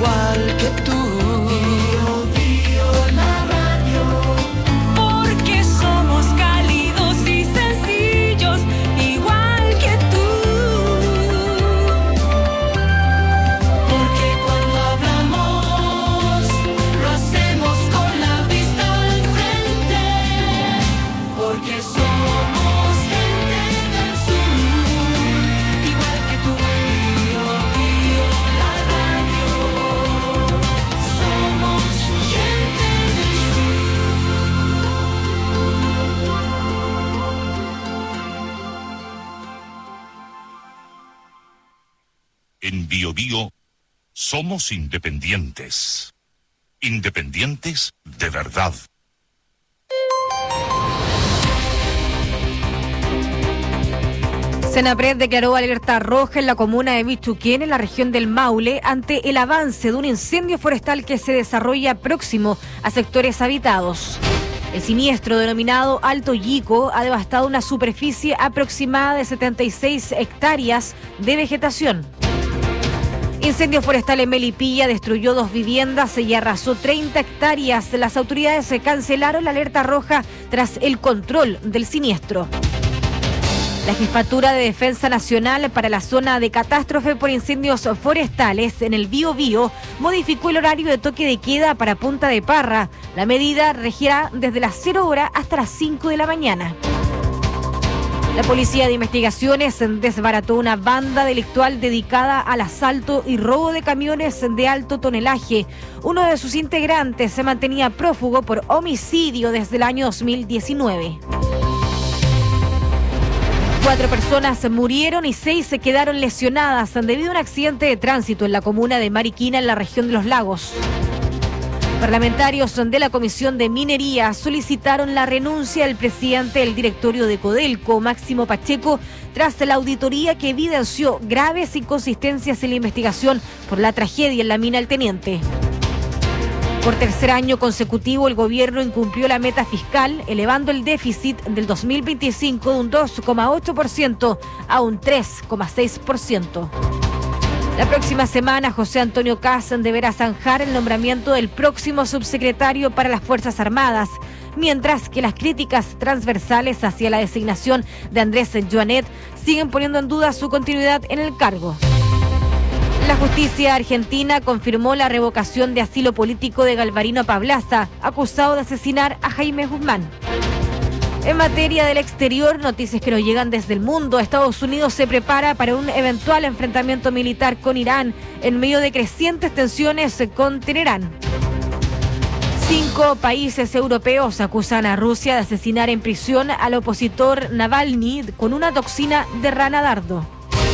igual que tú. La radio. Porque somos cálidos y sencillos, igual que tú. Porque cuando hablamos, lo hacemos con la vista al frente. Porque somos gente del sur, igual que tú. La radio. Somos gente del En Bio Bio somos independientes. Independientes de verdad. Senapred declaró alerta roja en la comuna de Bichuquén, en la región del Maule, ante el avance de un incendio forestal que se desarrolla próximo a sectores habitados. El siniestro, denominado Alto Yico, ha devastado una superficie aproximada de 76 hectáreas de vegetación. Incendio forestal en Melipilla destruyó 2 viviendas y arrasó 30 hectáreas. Las autoridades cancelaron la alerta roja tras el control del siniestro. La Jefatura de Defensa Nacional para la zona de catástrofe por incendios forestales en el Biobío modificó el horario de toque de queda para Punta de Parra. La medida regirá desde las 0 horas hasta las 5 de la mañana. La Policía de Investigaciones desbarató una banda delictual dedicada al asalto y robo de camiones de alto tonelaje. Uno de sus integrantes se mantenía prófugo por homicidio desde el año 2019. 4 personas murieron y 6 se quedaron lesionadas debido a un accidente de tránsito en la comuna de Mariquina, en la región de Los Lagos. Parlamentarios de la Comisión de Minería solicitaron la renuncia del presidente del directorio de Codelco, Máximo Pacheco, tras la auditoría que evidenció graves inconsistencias en la investigación por la tragedia en la mina El Teniente. Por tercer año consecutivo, el gobierno incumplió la meta fiscal, elevando el déficit del 2025 de un 2,8% a un 3,6%. La próxima semana, José Antonio Kast deberá zanjar el nombramiento del próximo subsecretario para las Fuerzas Armadas, mientras que las críticas transversales hacia la designación de Andrés Joanet siguen poniendo en duda su continuidad en el cargo. La justicia argentina confirmó la revocación de asilo político de Galvarino Pablaza, acusado de asesinar a Jaime Guzmán. En materia del exterior, noticias que nos llegan desde el mundo. Estados Unidos se prepara para un eventual enfrentamiento militar con Irán en medio de crecientes tensiones con Teherán. 5 países europeos acusan a Rusia de asesinar en prisión al opositor Navalny con una toxina de rana dardo.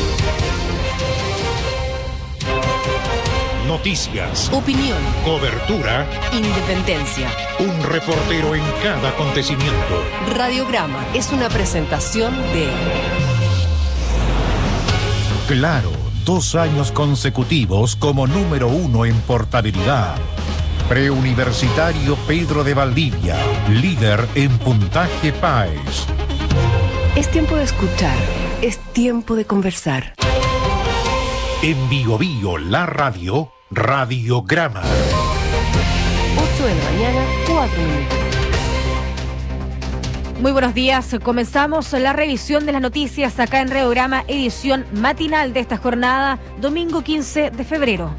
Noticias, Opinión, cobertura, independencia. un reportero en cada acontecimiento. Radiograma es una presentación de Claro, 2 años consecutivos como número 1 en portabilidad. Preuniversitario Pedro de Valdivia, líder en puntaje PAES. Es tiempo de escuchar, es tiempo de conversar. En Bio Bio, la radio, Radiograma. 8 de la mañana, 4 minutos. Muy buenos días. Comenzamos la revisión de las noticias acá en Radiograma, edición matinal de esta jornada, domingo 15 de febrero.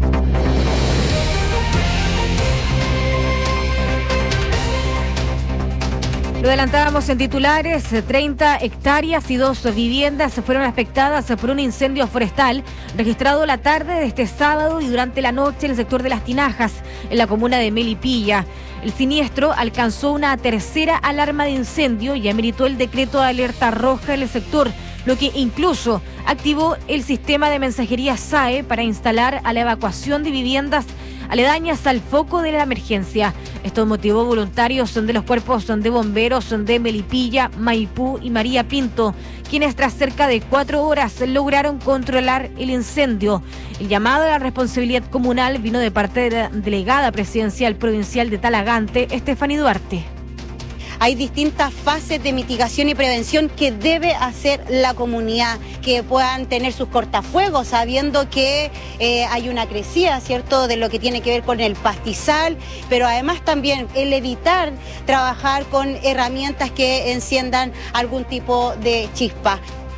Lo adelantábamos en titulares, 30 hectáreas y 2 viviendas fueron afectadas por un incendio forestal registrado la tarde de este sábado y durante la noche en el sector de Las Tinajas, en la comuna de Melipilla. El siniestro alcanzó una tercera alarma de incendio y ameritó el decreto de alerta roja en el sector, lo que incluso activó el sistema de mensajería SAE para instalar a la evacuación de viviendas aledañas al foco de la emergencia. Esto motivó voluntarios de los cuerpos de bomberos de Melipilla, Maipú y María Pinto, quienes tras cerca de 4 horas lograron controlar el incendio. El llamado a la responsabilidad comunal vino de parte de la delegada presidencial provincial de Talagante, Estefanía Duarte. Hay distintas fases de mitigación y prevención que debe hacer la comunidad, que puedan tener sus cortafuegos sabiendo que hay una crecida, ¿cierto?, de lo que tiene que ver con el pastizal, pero además también el evitar trabajar con herramientas que enciendan algún tipo de chispa.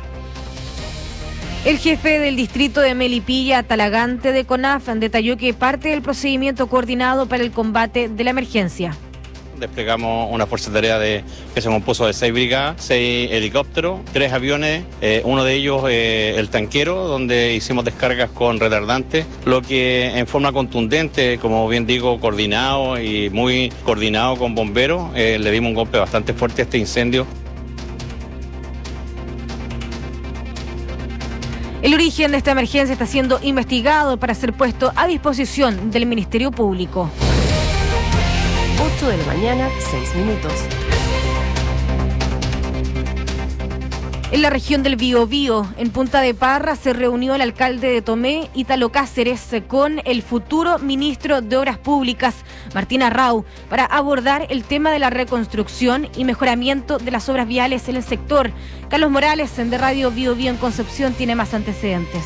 El jefe del distrito de Melipilla, Talagante de CONAF, detalló que parte del procedimiento coordinado para el combate de la emergencia. Desplegamos una fuerza de tarea que se compuso de 6 brigadas, 6 helicópteros, 3 aviones, uno de ellos el tanquero, donde hicimos descargas con retardantes, lo que en forma contundente, como bien digo, coordinado y muy coordinado con bomberos, le dimos un golpe bastante fuerte a este incendio. El origen de esta emergencia está siendo investigado para ser puesto a disposición del Ministerio Público. 8 de la mañana, 6 minutos. En la región del Biobío, en Punta de Parra, se reunió el alcalde de Tomé, Ítalo Cáceres, con el futuro ministro de Obras Públicas, Martín Arrau, para abordar el tema de la reconstrucción y mejoramiento de las obras viales en el sector. Carlos Morales, de Radio Biobío en Concepción, tiene más antecedentes.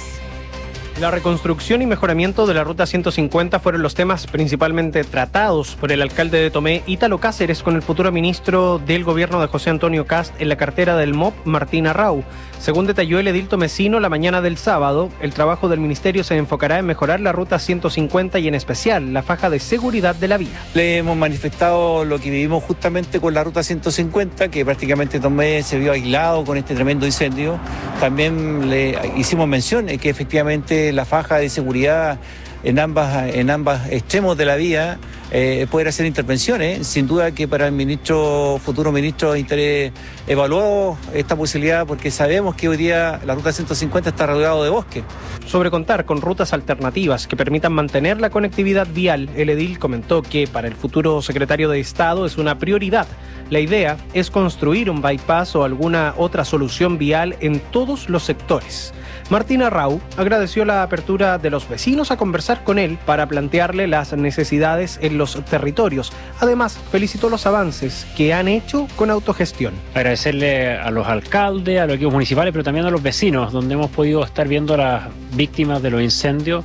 La reconstrucción y mejoramiento de la Ruta 150 fueron los temas principalmente tratados por el alcalde de Tomé, Ítalo Cáceres, con el futuro ministro del gobierno de José Antonio Kast en la cartera del MOP, Martín Arrau. Según detalló el edil tomecino la mañana del sábado, el trabajo del ministerio se enfocará en mejorar la Ruta 150 y en especial la faja de seguridad de la vía. Le hemos manifestado lo que vivimos justamente con la Ruta 150, que prácticamente Tomé se vio aislado con este tremendo incendio. También le hicimos mención de que efectivamente la faja de seguridad en ambos extremos de la vía poder hacer intervenciones. Sin duda que para el futuro ministro de Interior evaluó esta posibilidad porque sabemos que hoy día la Ruta 150 está rodeado de bosque. Sobre contar con rutas alternativas que permitan mantener la conectividad vial, el edil comentó que para el futuro secretario de Estado es una prioridad. La idea es construir un bypass o alguna otra solución vial en todos los sectores. Martín Arrau agradeció la apertura de los vecinos a conversar con él para plantearle las necesidades en los territorios. Además, felicitó los avances que han hecho con autogestión. Agradecerle a los alcaldes, a los equipos municipales, pero también a los vecinos, donde hemos podido estar viendo a las víctimas de los incendios.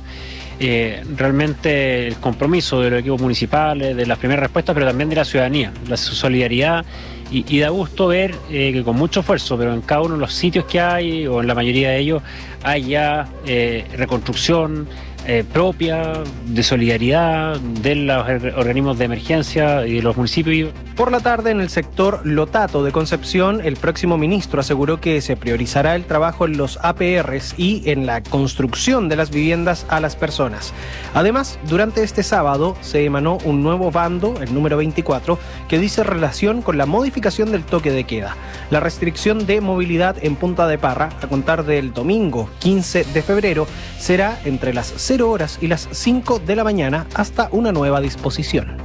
Realmente el compromiso de los equipos municipales, de las primeras respuestas, pero también de la ciudadanía, la solidaridad. Y da gusto ver que con mucho esfuerzo, pero en cada uno de los sitios que hay, o en la mayoría de ellos, hay ya reconstrucción propia, de solidaridad de los organismos de emergencia y de los municipios. Por la tarde, en el sector Lotato de Concepción, el próximo ministro aseguró que se priorizará el trabajo en los APRs y en la construcción de las viviendas a las personas. Además, durante este sábado se emanó un nuevo bando, el número 24, que dice relación con la modificación del toque de queda. La restricción de movilidad en Punta de Parra, a contar del domingo 15 de febrero, será entre las 0 horas y las 5 de la mañana hasta una nueva disposición.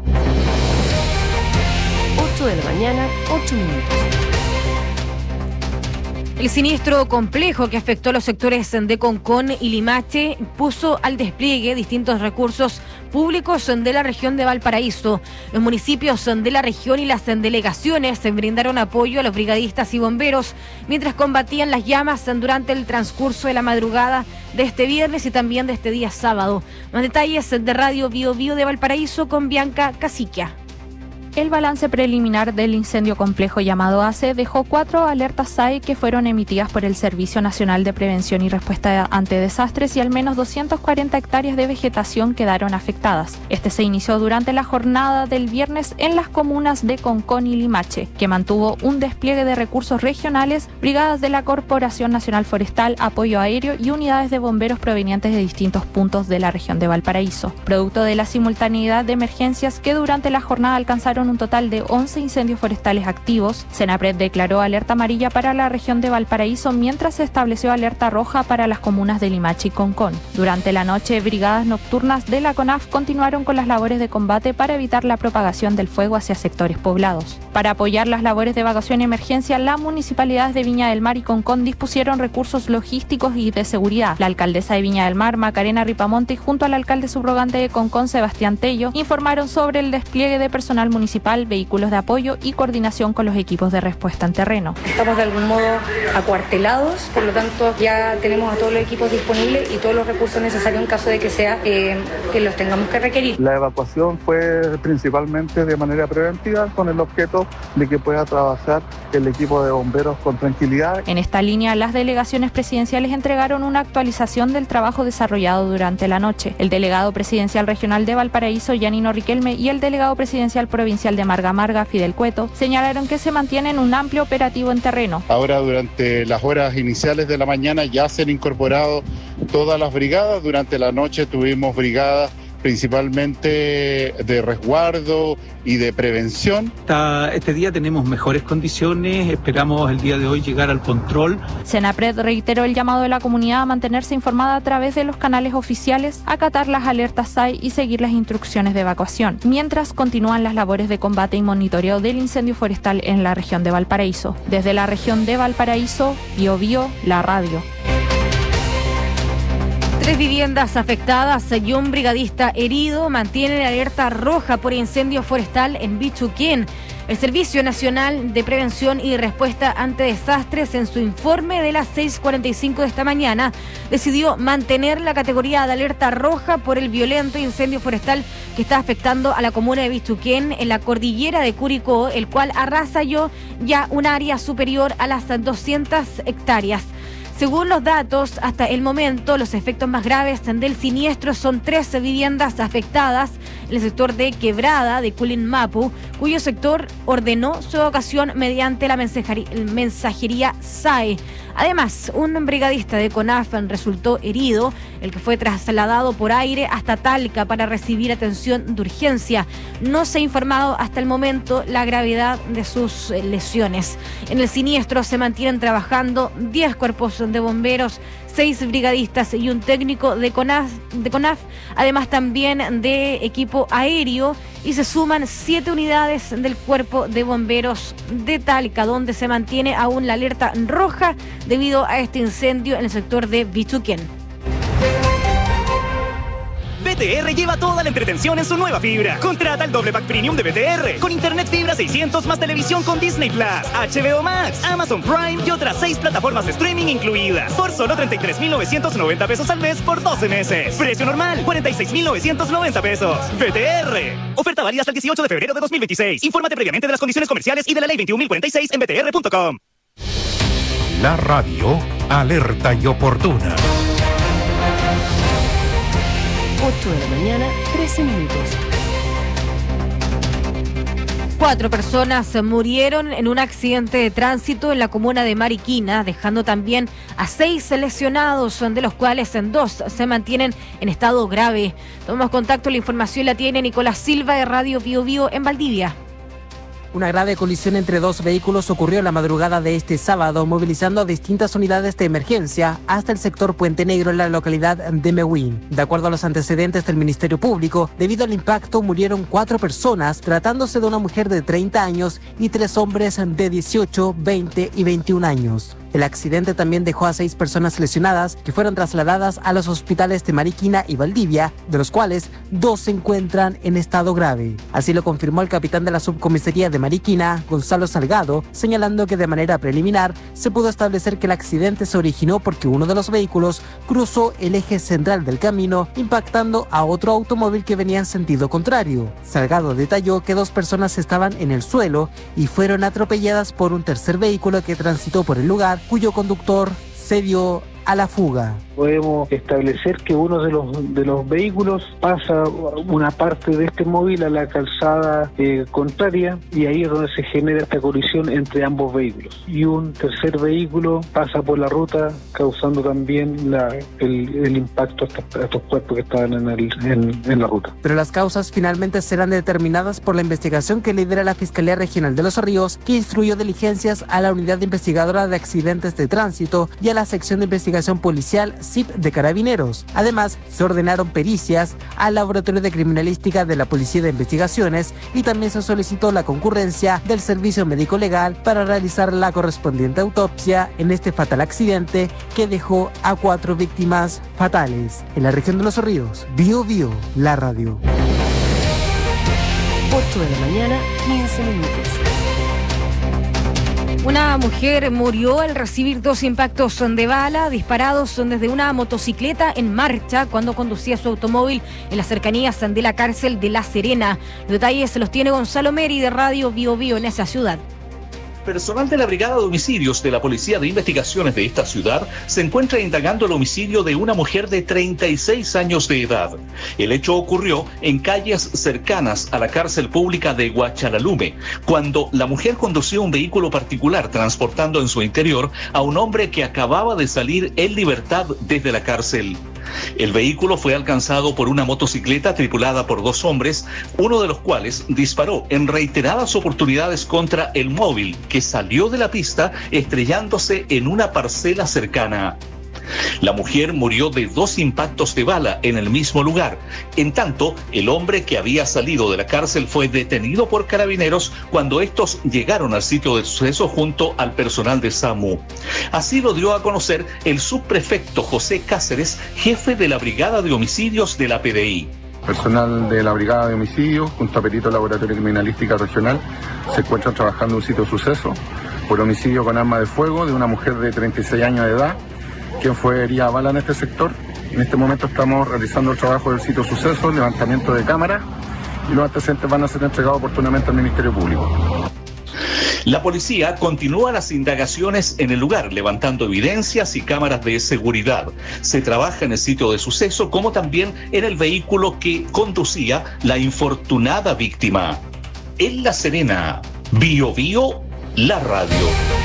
8 de la mañana, 8 minutos. El siniestro complejo que afectó a los sectores de Concón y Limache puso al despliegue distintos recursos públicos de la región de Valparaíso. Los municipios de la región y las delegaciones brindaron apoyo a los brigadistas y bomberos mientras combatían las llamas durante el transcurso de la madrugada de este viernes y también de este día sábado. Más detalles de Radio Biobío de Valparaíso con Bianca Casiquia. El balance preliminar del incendio complejo llamado ACE dejó 4 alertas SAE que fueron emitidas por el Servicio Nacional de Prevención y Respuesta ante Desastres y al menos 240 hectáreas de vegetación quedaron afectadas. Este se inició durante la jornada del viernes en las comunas de Concón y Limache, que mantuvo un despliegue de recursos regionales, brigadas de la Corporación Nacional Forestal, apoyo aéreo y unidades de bomberos provenientes de distintos puntos de la región de Valparaíso. Producto de la simultaneidad de emergencias que durante la jornada alcanzaron un total de 11 incendios forestales activos, Senapred declaró alerta amarilla para la región de Valparaíso mientras se estableció alerta roja para las comunas de Limache y Concón. Durante la noche, brigadas nocturnas de la CONAF continuaron con las labores de combate para evitar la propagación del fuego hacia sectores poblados. Para apoyar las labores de evacuación y emergencia, las municipalidades de Viña del Mar y Concón dispusieron recursos logísticos y de seguridad. La alcaldesa de Viña del Mar, Macarena Ripamonte, junto al alcalde subrogante de Concón, Sebastián Tello, informaron sobre el despliegue de personal municipal municipal, vehículos de apoyo y coordinación con los equipos de respuesta en terreno. Estamos de algún modo acuartelados, por lo tanto ya tenemos a todos los equipos disponibles y todos los recursos necesarios en caso de que sea que los tengamos que requerir. La evacuación fue principalmente de manera preventiva con el objeto de que pueda trabajar el equipo de bomberos con tranquilidad. En esta línea, las delegaciones presidenciales entregaron una actualización del trabajo desarrollado durante la noche. El delegado presidencial regional de Valparaíso, Yanino Riquelme, y el delegado presidencial provincial de Marga Marga, Fidel Cueto, señalaron que se mantiene un amplio operativo en terreno. Ahora, durante las horas iniciales de la mañana ya se han incorporado todas las brigadas. Durante la noche tuvimos brigadas principalmente de resguardo y de prevención. Este día tenemos mejores condiciones, esperamos el día de hoy llegar al control. Senapred reiteró el llamado de la comunidad a mantenerse informada a través de los canales oficiales, acatar las alertas SAI y seguir las instrucciones de evacuación, mientras continúan las labores de combate y monitoreo del incendio forestal en la región de Valparaíso. Desde la región de Valparaíso, Biobío, la radio. 3 viviendas afectadas y un brigadista herido mantienen alerta roja por incendio forestal en Bichuquén. El Servicio Nacional de Prevención y Respuesta ante Desastres, en su informe de las 6:45 de esta mañana, decidió mantener la categoría de alerta roja por el violento incendio forestal que está afectando a la comuna de Bichuquén en la cordillera de Curicó, el cual arrasó ya un área superior a las 200 hectáreas. Según los datos, hasta el momento, los efectos más graves del siniestro son 13 viviendas afectadas en el sector de Quebrada de Culinmapu, cuyo sector ordenó su evacuación mediante la mensajería SAE. Además, un brigadista de CONAF resultó herido, el que fue trasladado por aire hasta Talca para recibir atención de urgencia. No se ha informado hasta el momento la gravedad de sus lesiones. En el siniestro se mantienen trabajando 10 cuerpos de bomberos, 6 brigadistas y un técnico de CONAF, además también de equipo aéreo, y se suman 7 unidades del Cuerpo de Bomberos de Talca, donde se mantiene aún la alerta roja debido a este incendio en el sector de Bichuquén. BTR lleva toda la entretención en su nueva fibra. Contrata el doble pack premium de BTR con internet fibra 600 más televisión con Disney Plus, HBO Max, Amazon Prime y otras 6 plataformas de streaming incluidas por solo 33,990 pesos al mes por 12 meses. Precio normal 46,990 pesos. BTR. Oferta válida hasta el 18 de febrero de 2026. Infórmate previamente de las condiciones comerciales y de la ley 21.046 en btr.com. La radio alerta y oportuna. 8 de la mañana, 13 minutos. 4 personas murieron en un accidente de tránsito en la comuna de Mariquina, dejando también a 6 lesionados, de los cuales 2 se mantienen en estado grave. Tomamos contacto, la información la tiene Nicolás Silva de Radio Biobío en Valdivia. Una grave colisión entre 2 vehículos ocurrió en la madrugada de este sábado, movilizando a distintas unidades de emergencia hasta el sector Puente Negro en la localidad de Mehuen. De acuerdo a los antecedentes del Ministerio Público, debido al impacto murieron 4 personas, tratándose de una mujer de 30 años y 3 hombres de 18, 20 y 21 años. El accidente también dejó a 6 personas lesionadas que fueron trasladadas a los hospitales de Mariquina y Valdivia, de los cuales 2 se encuentran en estado grave. Así lo confirmó el capitán de la subcomisaría de Mariquina, Gonzalo Salgado, señalando que de manera preliminar se pudo establecer que el accidente se originó porque uno de los vehículos cruzó el eje central del camino, impactando a otro automóvil que venía en sentido contrario. Salgado detalló que 2 personas estaban en el suelo y fueron atropelladas por un tercer vehículo que transitó por el lugar, cuyo conductor se dio a la fuga. Podemos establecer que uno de los vehículos pasa una parte de este móvil a la calzada contraria, y ahí es donde se genera esta colisión entre ambos vehículos. Y un tercer vehículo pasa por la ruta, causando también el impacto a estos cuerpos que estaban en la ruta. Pero las causas finalmente serán determinadas por la investigación que lidera la Fiscalía Regional de Los Ríos, que instruyó diligencias a la Unidad Investigadora de Accidentes de Tránsito y a la Sección de Investigación Policial SIP de Carabineros. Además, se ordenaron pericias al Laboratorio de Criminalística de la Policía de Investigaciones, y también se solicitó la concurrencia del Servicio Médico Legal para realizar la correspondiente autopsia en este fatal accidente que dejó a 4 víctimas fatales. En la región de Los Ríos, Biobío, la radio. 8 de la mañana, 15 minutos. Una mujer murió al recibir 2 impactos de bala disparados desde una motocicleta en marcha cuando conducía su automóvil en las cercanías de la cárcel de La Serena. Los detalles los tiene Gonzalo Meri de Radio Bio Bio en esa ciudad. Personal de la Brigada de Homicidios de la Policía de Investigaciones de esta ciudad se encuentra indagando el homicidio de una mujer de 36 años de edad. El hecho ocurrió en calles cercanas a la cárcel pública de Huachalalume, cuando la mujer conducía un vehículo particular transportando en su interior a un hombre que acababa de salir en libertad desde la cárcel. El vehículo fue alcanzado por una motocicleta tripulada por 2 hombres, uno de los cuales disparó en reiteradas oportunidades contra el móvil, que salió de la pista estrellándose en una parcela cercana. La mujer murió de 2 impactos de bala en el mismo lugar. En tanto, el hombre que había salido de la cárcel fue detenido por carabineros cuando estos llegaron al sitio del suceso junto al personal de SAMU. Así lo dio a conocer el subprefecto José Cáceres, jefe de la Brigada de Homicidios de la PDI. Personal de la Brigada de Homicidios, junto a Perito Laboratorio Criminalística Regional, se encuentran trabajando en un sitio de suceso por homicidio con arma de fuego de una mujer de 36 años de edad, quien fue herida a bala en este sector. En este momento estamos realizando el trabajo del sitio de suceso, levantamiento de cámaras, y los antecedentes van a ser entregados oportunamente al Ministerio Público. La policía continúa las indagaciones en el lugar, levantando evidencias y cámaras de seguridad. Se trabaja en el sitio de suceso, como también en el vehículo que conducía la infortunada víctima. En La Serena, Bio Bio, la radio.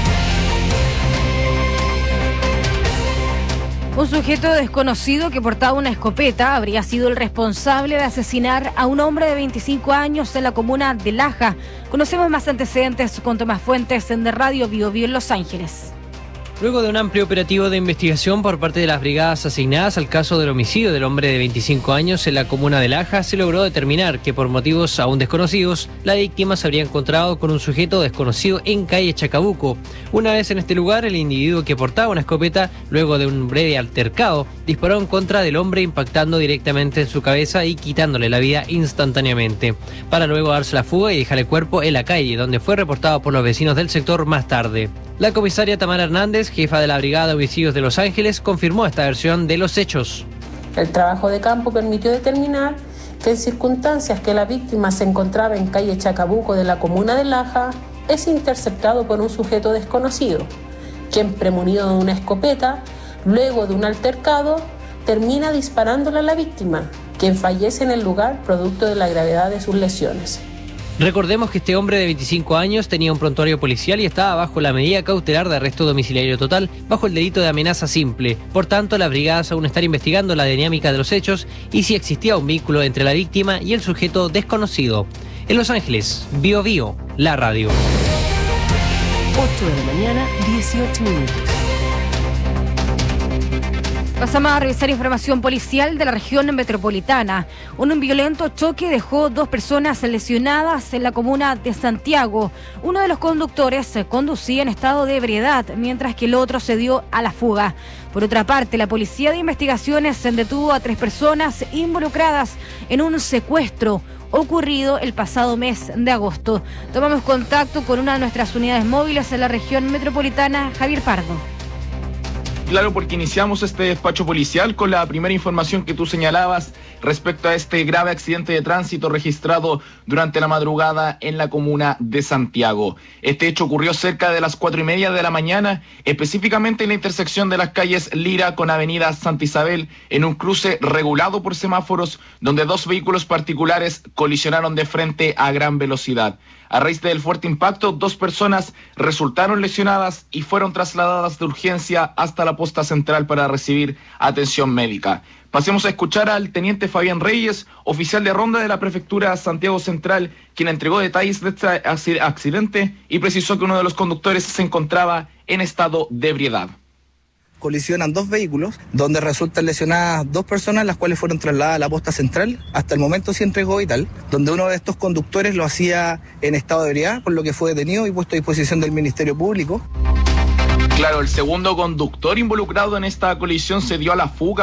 Un sujeto desconocido que portaba una escopeta habría sido el responsable de asesinar a un hombre de 25 años en la comuna de Laja. Conocemos más antecedentes con Tomás Fuentes de Radio Bio Bio en Los Ángeles. Luego de un amplio operativo de investigación por parte de las brigadas asignadas al caso del homicidio del hombre de 25 años en la comuna de Laja, se logró determinar que por motivos aún desconocidos, la víctima se habría encontrado con un sujeto desconocido en calle Chacabuco. Una vez en este lugar, el individuo que portaba una escopeta, luego de un breve altercado, disparó en contra del hombre impactando directamente en su cabeza y quitándole la vida instantáneamente, para luego darse la fuga y dejar el cuerpo en la calle, donde fue reportado por los vecinos del sector más tarde. La comisaria Tamara Hernández, jefa de la Brigada de Homicidios de Los Ángeles, confirmó esta versión de los hechos. El trabajo de campo permitió determinar que en circunstancias que la víctima se encontraba en calle Chacabuco de la comuna de Laja, es interceptado por un sujeto desconocido, quien premunido de una escopeta, luego de un altercado, termina disparándole a la víctima, quien fallece en el lugar producto de la gravedad de sus lesiones. Recordemos que este hombre de 25 años tenía un prontuario policial y estaba bajo la medida cautelar de arresto domiciliario total bajo el delito de amenaza simple. Por tanto, las brigadas aún están investigando la dinámica de los hechos y si existía un vínculo entre la víctima y el sujeto desconocido. En Los Ángeles, Bio Bio, la radio. 8 de la mañana, 18 minutos. Pasamos a revisar información policial de la región metropolitana. Un violento choque dejó 2 personas lesionadas en la comuna de Santiago. Uno de los conductores conducía en estado de ebriedad, mientras que el otro se dio a la fuga. Por otra parte, la Policía de Investigaciones detuvo a 3 personas involucradas en un secuestro ocurrido el pasado mes de agosto. Tomamos contacto con una de nuestras unidades móviles en la región metropolitana, Javier Pardo. Claro, porque iniciamos este despacho policial con la primera información que tú señalabas respecto a este grave accidente de tránsito registrado durante la madrugada en la comuna de Santiago. Este hecho ocurrió cerca de las 4:30 de la mañana, específicamente en la intersección de las calles Lira con avenida Santa Isabel, en un cruce regulado por semáforos, donde 2 vehículos particulares colisionaron de frente a gran velocidad. A raíz del fuerte impacto, 2 personas resultaron lesionadas y fueron trasladadas de urgencia hasta la posta central para recibir atención médica. Pasemos a escuchar al teniente Fabián Reyes, oficial de ronda de la prefectura Santiago Central, quien entregó detalles de este accidente y precisó que uno de los conductores se encontraba en estado de ebriedad. Colisionan 2 vehículos, donde resultan lesionadas 2 personas, las cuales fueron trasladadas a la posta central. Hasta el momento se entregó vital, donde uno de estos conductores lo hacía en estado de ebriedad, por lo que fue detenido y puesto a disposición del Ministerio Público. Claro, el segundo conductor involucrado en esta colisión se dio a la fuga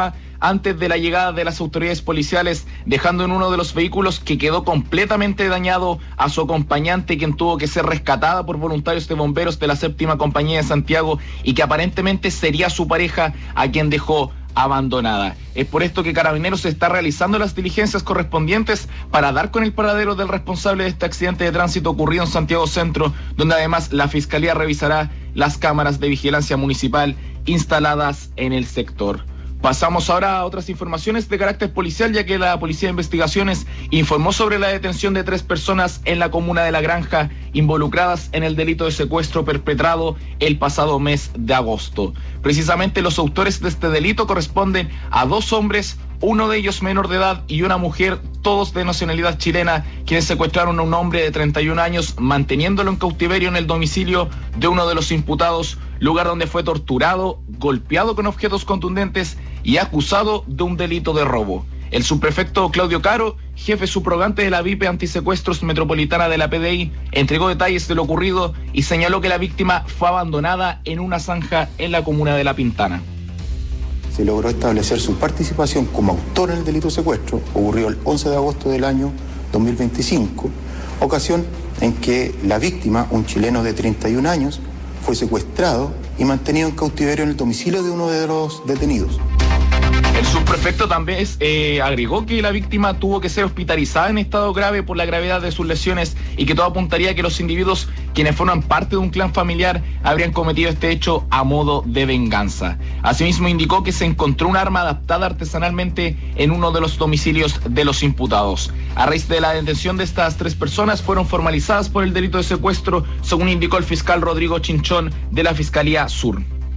antes de la llegada de las autoridades policiales, dejando en uno de los vehículos que quedó completamente dañado a su acompañante, quien tuvo que ser rescatada por voluntarios de bomberos de la 7ª Compañía de Santiago y que aparentemente sería su pareja a quien dejó abandonada. Es por esto que Carabineros está realizando las diligencias correspondientes para dar con el paradero del responsable de este accidente de tránsito ocurrido en Santiago Centro, donde además la Fiscalía revisará las cámaras de vigilancia municipal instaladas en el sector. Pasamos ahora a otras informaciones de carácter policial, ya que la Policía de Investigaciones informó sobre la detención de 3 personas en la comuna de La Granja involucradas en el delito de secuestro perpetrado el pasado mes de agosto. Precisamente los autores de este delito corresponden a 2 hombres, uno de ellos menor de edad y una mujer, todos de nacionalidad chilena, quienes secuestraron a un hombre de 31 años, manteniéndolo en cautiverio en el domicilio de uno de los imputados, lugar donde fue torturado, golpeado con objetos contundentes y acusado de un delito de robo. El subprefecto Claudio Caro, jefe subrogante de la VIP Antisecuestros Metropolitana de la PDI, entregó detalles de lo ocurrido y señaló que la víctima fue abandonada en una zanja en la comuna de La Pintana. Se logró establecer su participación como autor en el delito de secuestro, ocurrió el 11 de agosto del año 2025, ocasión en que la víctima, un chileno de 31 años, fue secuestrado y mantenido en cautiverio en el domicilio de uno de los detenidos. El subprefecto también agregó que la víctima tuvo que ser hospitalizada en estado grave por la gravedad de sus lesiones y que todo apuntaría a que los individuos, quienes forman parte de un clan familiar, habrían cometido este hecho a modo de venganza. Asimismo, indicó que se encontró un arma adaptada artesanalmente en uno de los domicilios de los imputados. A raíz de la detención de estas 3 personas, fueron formalizadas por el delito de secuestro, según indicó el fiscal Rodrigo Chinchón de la Fiscalía Sur.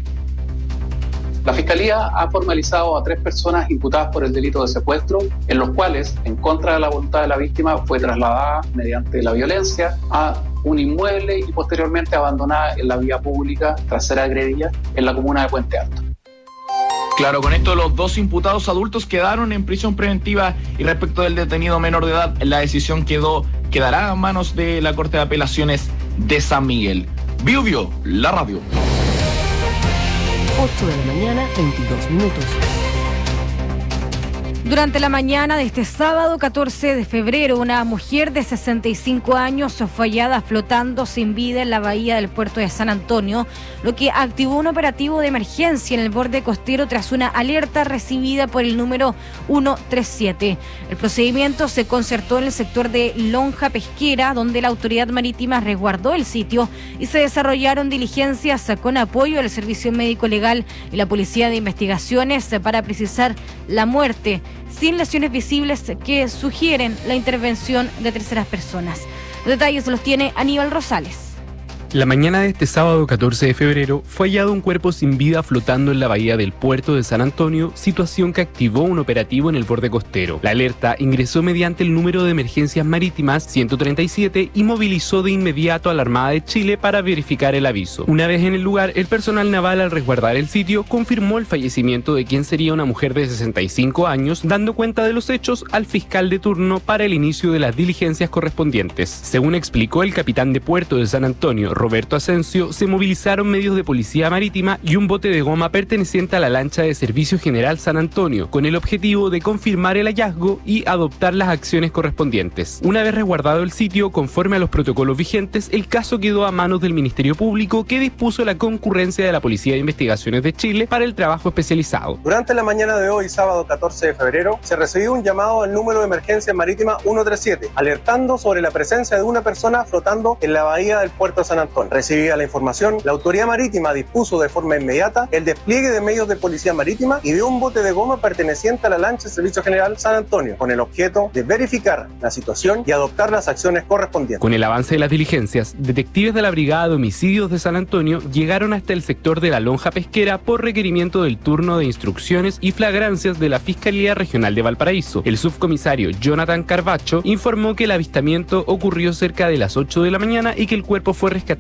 La Fiscalía ha formalizado a 3 personas imputadas por el delito de secuestro, en los cuales, en contra de la voluntad de la víctima, fue trasladada mediante la violencia a un inmueble y posteriormente abandonada en la vía pública tras ser agredida en la comuna de Puente Alto. Claro, con esto los 2 imputados adultos quedaron en prisión preventiva y respecto del detenido menor de edad, la decisión quedará a manos de la Corte de Apelaciones de San Miguel. Biobío, la radio. 8 de la mañana, 22 minutos. Durante la mañana de este sábado 14 de febrero, una mujer de 65 años fue hallada flotando sin vida en la bahía del puerto de San Antonio, lo que activó un operativo de emergencia en el borde costero tras una alerta recibida por el número 137. El procedimiento se concertó en el sector de Lonja Pesquera, donde la autoridad marítima resguardó el sitio y se desarrollaron diligencias con apoyo del Servicio Médico Legal y la Policía de Investigaciones para precisar la muerte, sin lesiones visibles que sugieren la intervención de terceras personas. Los detalles los tiene Aníbal Rosales. La mañana de este sábado 14 de febrero fue hallado un cuerpo sin vida flotando en la bahía del puerto de San Antonio, situación que activó un operativo en el borde costero. La alerta ingresó mediante el número de emergencias marítimas 137 y movilizó de inmediato a la Armada de Chile para verificar el aviso. Una vez en el lugar, el personal naval, al resguardar el sitio, confirmó el fallecimiento de quien sería una mujer de 65 años, dando cuenta de los hechos al fiscal de turno para el inicio de las diligencias correspondientes. Según explicó el capitán de puerto de San Antonio, Roberto Asensio, se movilizaron medios de policía marítima y un bote de goma perteneciente a la lancha de Servicio General San Antonio, con el objetivo de confirmar el hallazgo y adoptar las acciones correspondientes. Una vez resguardado el sitio, conforme a los protocolos vigentes, el caso quedó a manos del Ministerio Público, que dispuso la concurrencia de la Policía de Investigaciones de Chile para el trabajo especializado. Durante la mañana de hoy, sábado 14 de febrero, se recibió un llamado al número de emergencia marítima 137, alertando sobre la presencia de una persona flotando en la bahía del puerto de San Antonio. Recibida la información, la autoridad marítima dispuso de forma inmediata el despliegue de medios de policía marítima y de un bote de goma perteneciente a la lancha Servicio General San Antonio, con el objeto de verificar la situación y adoptar las acciones correspondientes. Con el avance de las diligencias, detectives de la Brigada de Homicidios de San Antonio llegaron hasta el sector de la Lonja Pesquera por requerimiento del turno de instrucciones y flagrancias de la Fiscalía Regional de Valparaíso. El subcomisario Jonathan Carvacho informó que el avistamiento ocurrió cerca de las 8 de la mañana y que el cuerpo fue rescatado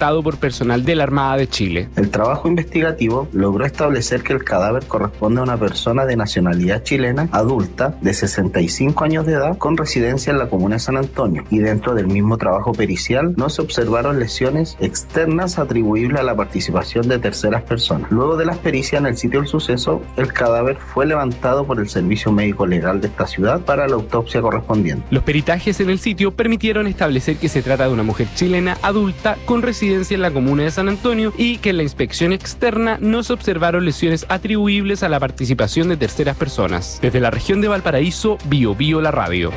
levantado por personal de la Armada de Chile. El trabajo investigativo logró establecer que el cadáver corresponde a una persona de nacionalidad chilena, adulta, de 65 años de edad, con residencia en la comuna de San Antonio, y dentro del mismo trabajo pericial no se observaron lesiones externas atribuibles a la participación de terceras personas. Luego de las pericias en el sitio del suceso, el cadáver fue levantado por el Servicio Médico Legal de esta ciudad para la autopsia correspondiente. Los peritajes en el sitio permitieron establecer que se trata de una mujer chilena adulta con residencia en la comuna de San Antonio y que en la inspección externa no se observaron lesiones atribuibles a la participación de terceras personas. Desde la región de Valparaíso, Bio la radio.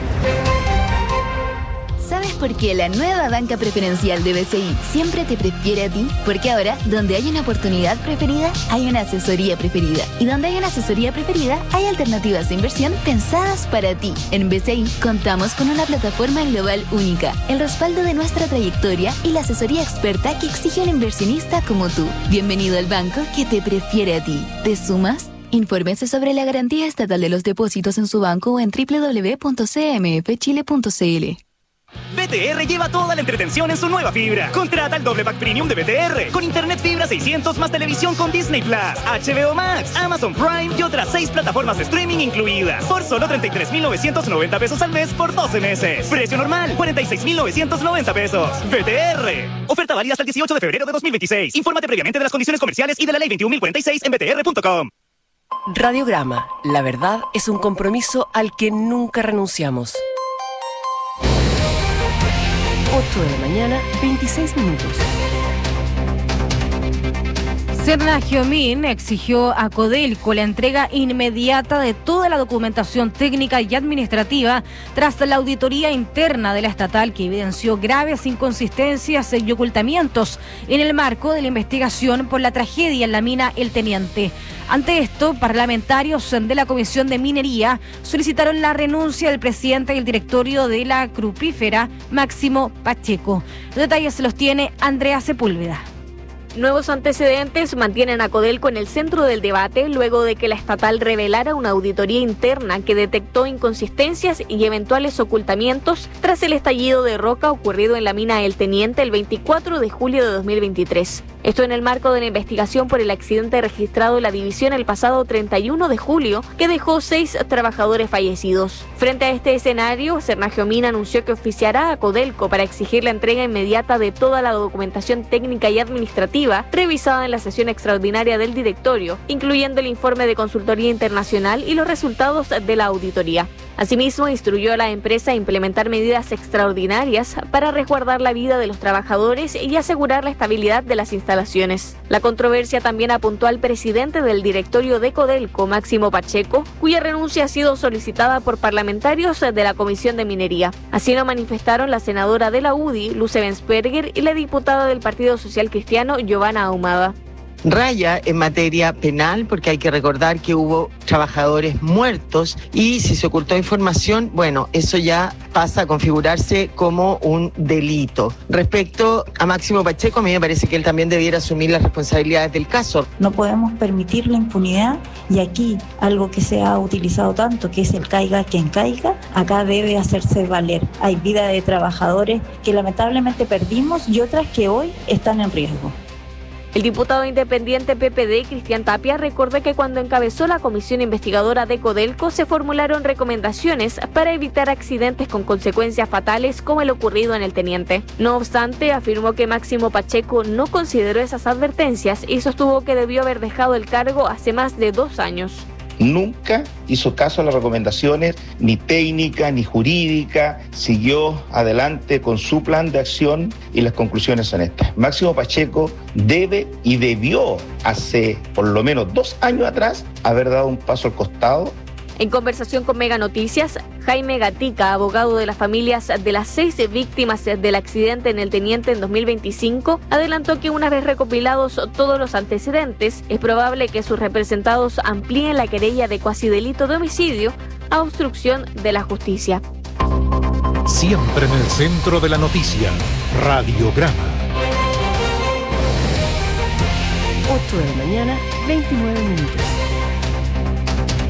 ¿Sabes por qué la nueva banca preferencial de BCI siempre te prefiere a ti? Porque ahora, donde hay una oportunidad preferida, hay una asesoría preferida. Y donde hay una asesoría preferida, hay alternativas de inversión pensadas para ti. En BCI contamos con una plataforma global única, el respaldo de nuestra trayectoria y la asesoría experta que exige un inversionista como tú. Bienvenido al banco que te prefiere a ti. ¿Te sumas? Infórmese sobre la garantía estatal de los depósitos en su banco o en www.cmfchile.cl. BTR lleva toda la entretención en su nueva fibra. Contrata el doble pack premium de BTR con internet fibra 600 más televisión con Disney Plus, HBO Max, Amazon Prime y otras 6 plataformas de streaming incluidas por solo 33.990 pesos al mes por 12 meses. Precio normal 46.990 pesos. BTR. Oferta válida hasta el 18 de febrero de 2026. Infórmate previamente de las condiciones comerciales y de la ley 21.046 en btr.com. Radiograma. La verdad es un compromiso al que nunca renunciamos. 8 de la mañana, 26 minutos. Sernagiomín exigió a Codelco la entrega inmediata de toda la documentación técnica y administrativa tras la auditoría interna de la estatal que evidenció graves inconsistencias y ocultamientos en el marco de la investigación por la tragedia en la mina El Teniente. Ante esto, parlamentarios de la Comisión de Minería solicitaron la renuncia del presidente del directorio de la Crupífera, Máximo Pacheco. Los detalles los tiene Andrea Sepúlveda. Nuevos antecedentes mantienen a Codelco en el centro del debate luego de que la estatal revelara una auditoría interna que detectó inconsistencias y eventuales ocultamientos tras el estallido de roca ocurrido en la mina El Teniente el 24 de julio de 2023. Esto en el marco de la investigación por el accidente registrado en la división el pasado 31 de julio, que dejó 6 trabajadores fallecidos. Frente a este escenario, Sernagiomín anunció que oficiará a Codelco para exigir la entrega inmediata de toda la documentación técnica y administrativa revisada en la sesión extraordinaria del directorio, incluyendo el informe de consultoría internacional y los resultados de la auditoría. Asimismo, instruyó a la empresa a implementar medidas extraordinarias para resguardar la vida de los trabajadores y asegurar la estabilidad de las instalaciones. La controversia también apuntó al presidente del directorio de Codelco, Máximo Pacheco, cuya renuncia ha sido solicitada por parlamentarios de la Comisión de Minería. Así lo manifestaron la senadora de la UDI, Luce Bensperger, y la diputada del Partido Social Cristiano, Giovanna Ahumada. Raya en materia penal, porque hay que recordar que hubo trabajadores muertos y si se ocultó información, bueno, eso ya pasa a configurarse como un delito. Respecto a Máximo Pacheco, a mí me parece que él también debiera asumir las responsabilidades del caso. No podemos permitir la impunidad y aquí algo que se ha utilizado tanto, que es el caiga quien caiga, acá debe hacerse valer. Hay vida de trabajadores que lamentablemente perdimos y otras que hoy están en riesgo. El diputado independiente PPD, Cristian Tapia, recordó que cuando encabezó la comisión investigadora de Codelco se formularon recomendaciones para evitar accidentes con consecuencias fatales como el ocurrido en El Teniente. No obstante, afirmó que Máximo Pacheco no consideró esas advertencias y sostuvo que debió haber dejado el cargo hace más de 2 años. Nunca hizo caso a las recomendaciones, ni técnica, ni jurídica, siguió adelante con su plan de acción y las conclusiones son estas. Máximo Pacheco debe y debió hace por lo menos 2 años atrás haber dado un paso al costado. En conversación con Mega Noticias, Jaime Gatica, abogado de las familias de las 6 víctimas del accidente en El Teniente en 2025, adelantó que una vez recopilados todos los antecedentes, es probable que sus representados amplíen la querella de cuasidelito de homicidio a obstrucción de la justicia. Siempre en el centro de la noticia, Radiograma. 8 de la mañana, 29 minutos.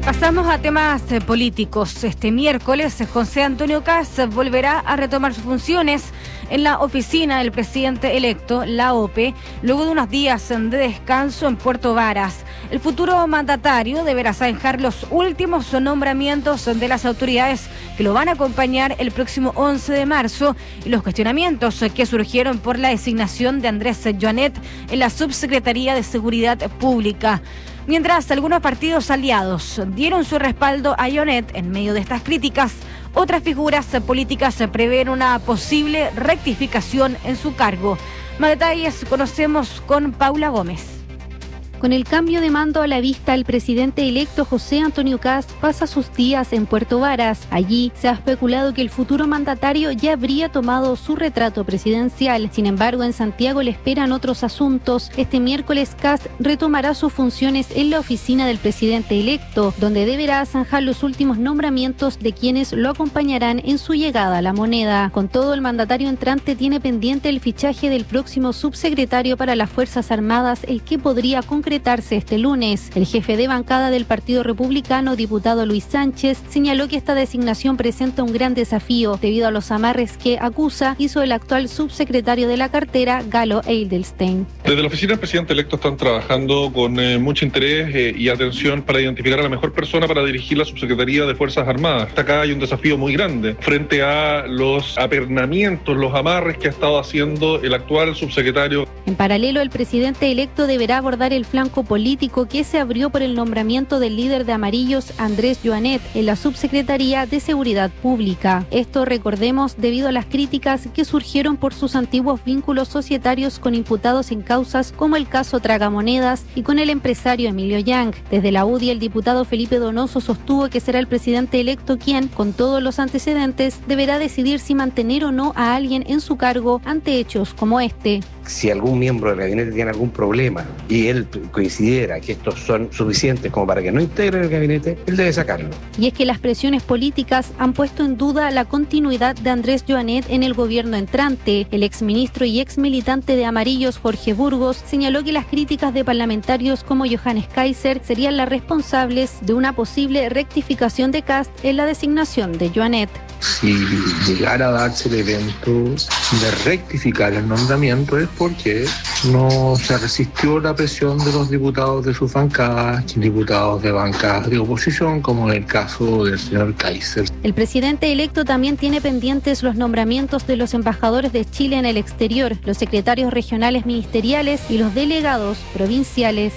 Pasamos a temas políticos. Este miércoles, José Antonio Kast volverá a retomar sus funciones en la oficina del presidente electo, la OPE, luego de unos días de descanso en Puerto Varas. El futuro mandatario deberá zanjar los últimos nombramientos de las autoridades que lo van a acompañar el próximo 11 de marzo y los cuestionamientos que surgieron por la designación de Andrés Joanet en la Subsecretaría de Seguridad Pública. Mientras algunos partidos aliados dieron su respaldo a Joanet en medio de estas críticas, otras figuras políticas prevén una posible rectificación en su cargo. Más detalles conocemos con Paula Gómez. Con el cambio de mando a la vista, el presidente electo José Antonio Kast pasa sus días en Puerto Varas. Allí se ha especulado que el futuro mandatario ya habría tomado su retrato presidencial. Sin embargo, en Santiago le esperan otros asuntos. Este miércoles Kast retomará sus funciones en la oficina del presidente electo, donde deberá zanjar los últimos nombramientos de quienes lo acompañarán en su llegada a La Moneda. Con todo, el mandatario entrante tiene pendiente el fichaje del próximo subsecretario para las Fuerzas Armadas, el que podría concretarse este lunes. El jefe de bancada del Partido Republicano, diputado Luis Sánchez, señaló que esta designación presenta un gran desafío debido a los amarres que acusa hizo el actual subsecretario de la cartera, Galo Eidelstein. Desde la oficina del presidente electo están trabajando con mucho interés y atención para identificar a la mejor persona para dirigir la subsecretaría de Fuerzas Armadas. Acá hay un desafío muy grande frente a los apernamientos, los amarres que ha estado haciendo el actual subsecretario. En paralelo, el presidente electo deberá abordar el flanco político que se abrió por el nombramiento del líder de Amarillos, Andrés Joanet, en la Subsecretaría de Seguridad Pública. Esto, recordemos, debido a las críticas que surgieron por sus antiguos vínculos societarios con imputados en causas como el caso Tragamonedas y con el empresario Emilio Yang. Desde la UDI, el diputado Felipe Donoso sostuvo que será el presidente electo quien, con todos los antecedentes, deberá decidir si mantener o no a alguien en su cargo ante hechos como este. Si algún miembro del gabinete tiene algún problema y él considera que estos son suficientes como para que no integre el gabinete, él debe sacarlo. Y es que las presiones políticas han puesto en duda la continuidad de Andrés Joanet en el gobierno entrante. El exministro y exmilitante de Amarillos, Jorge Burgos, señaló que las críticas de parlamentarios como Johannes Kaiser serían las responsables de una posible rectificación de Kast en la designación de Joanet. Si llegara a darse el evento de rectificar el nombramiento es porque no se resistió la presión de los diputados de sus bancadas, diputados de bancadas de oposición, como en el caso del señor Kaiser. El presidente electo también tiene pendientes los nombramientos de los embajadores de Chile en el exterior, los secretarios regionales ministeriales y los delegados provinciales.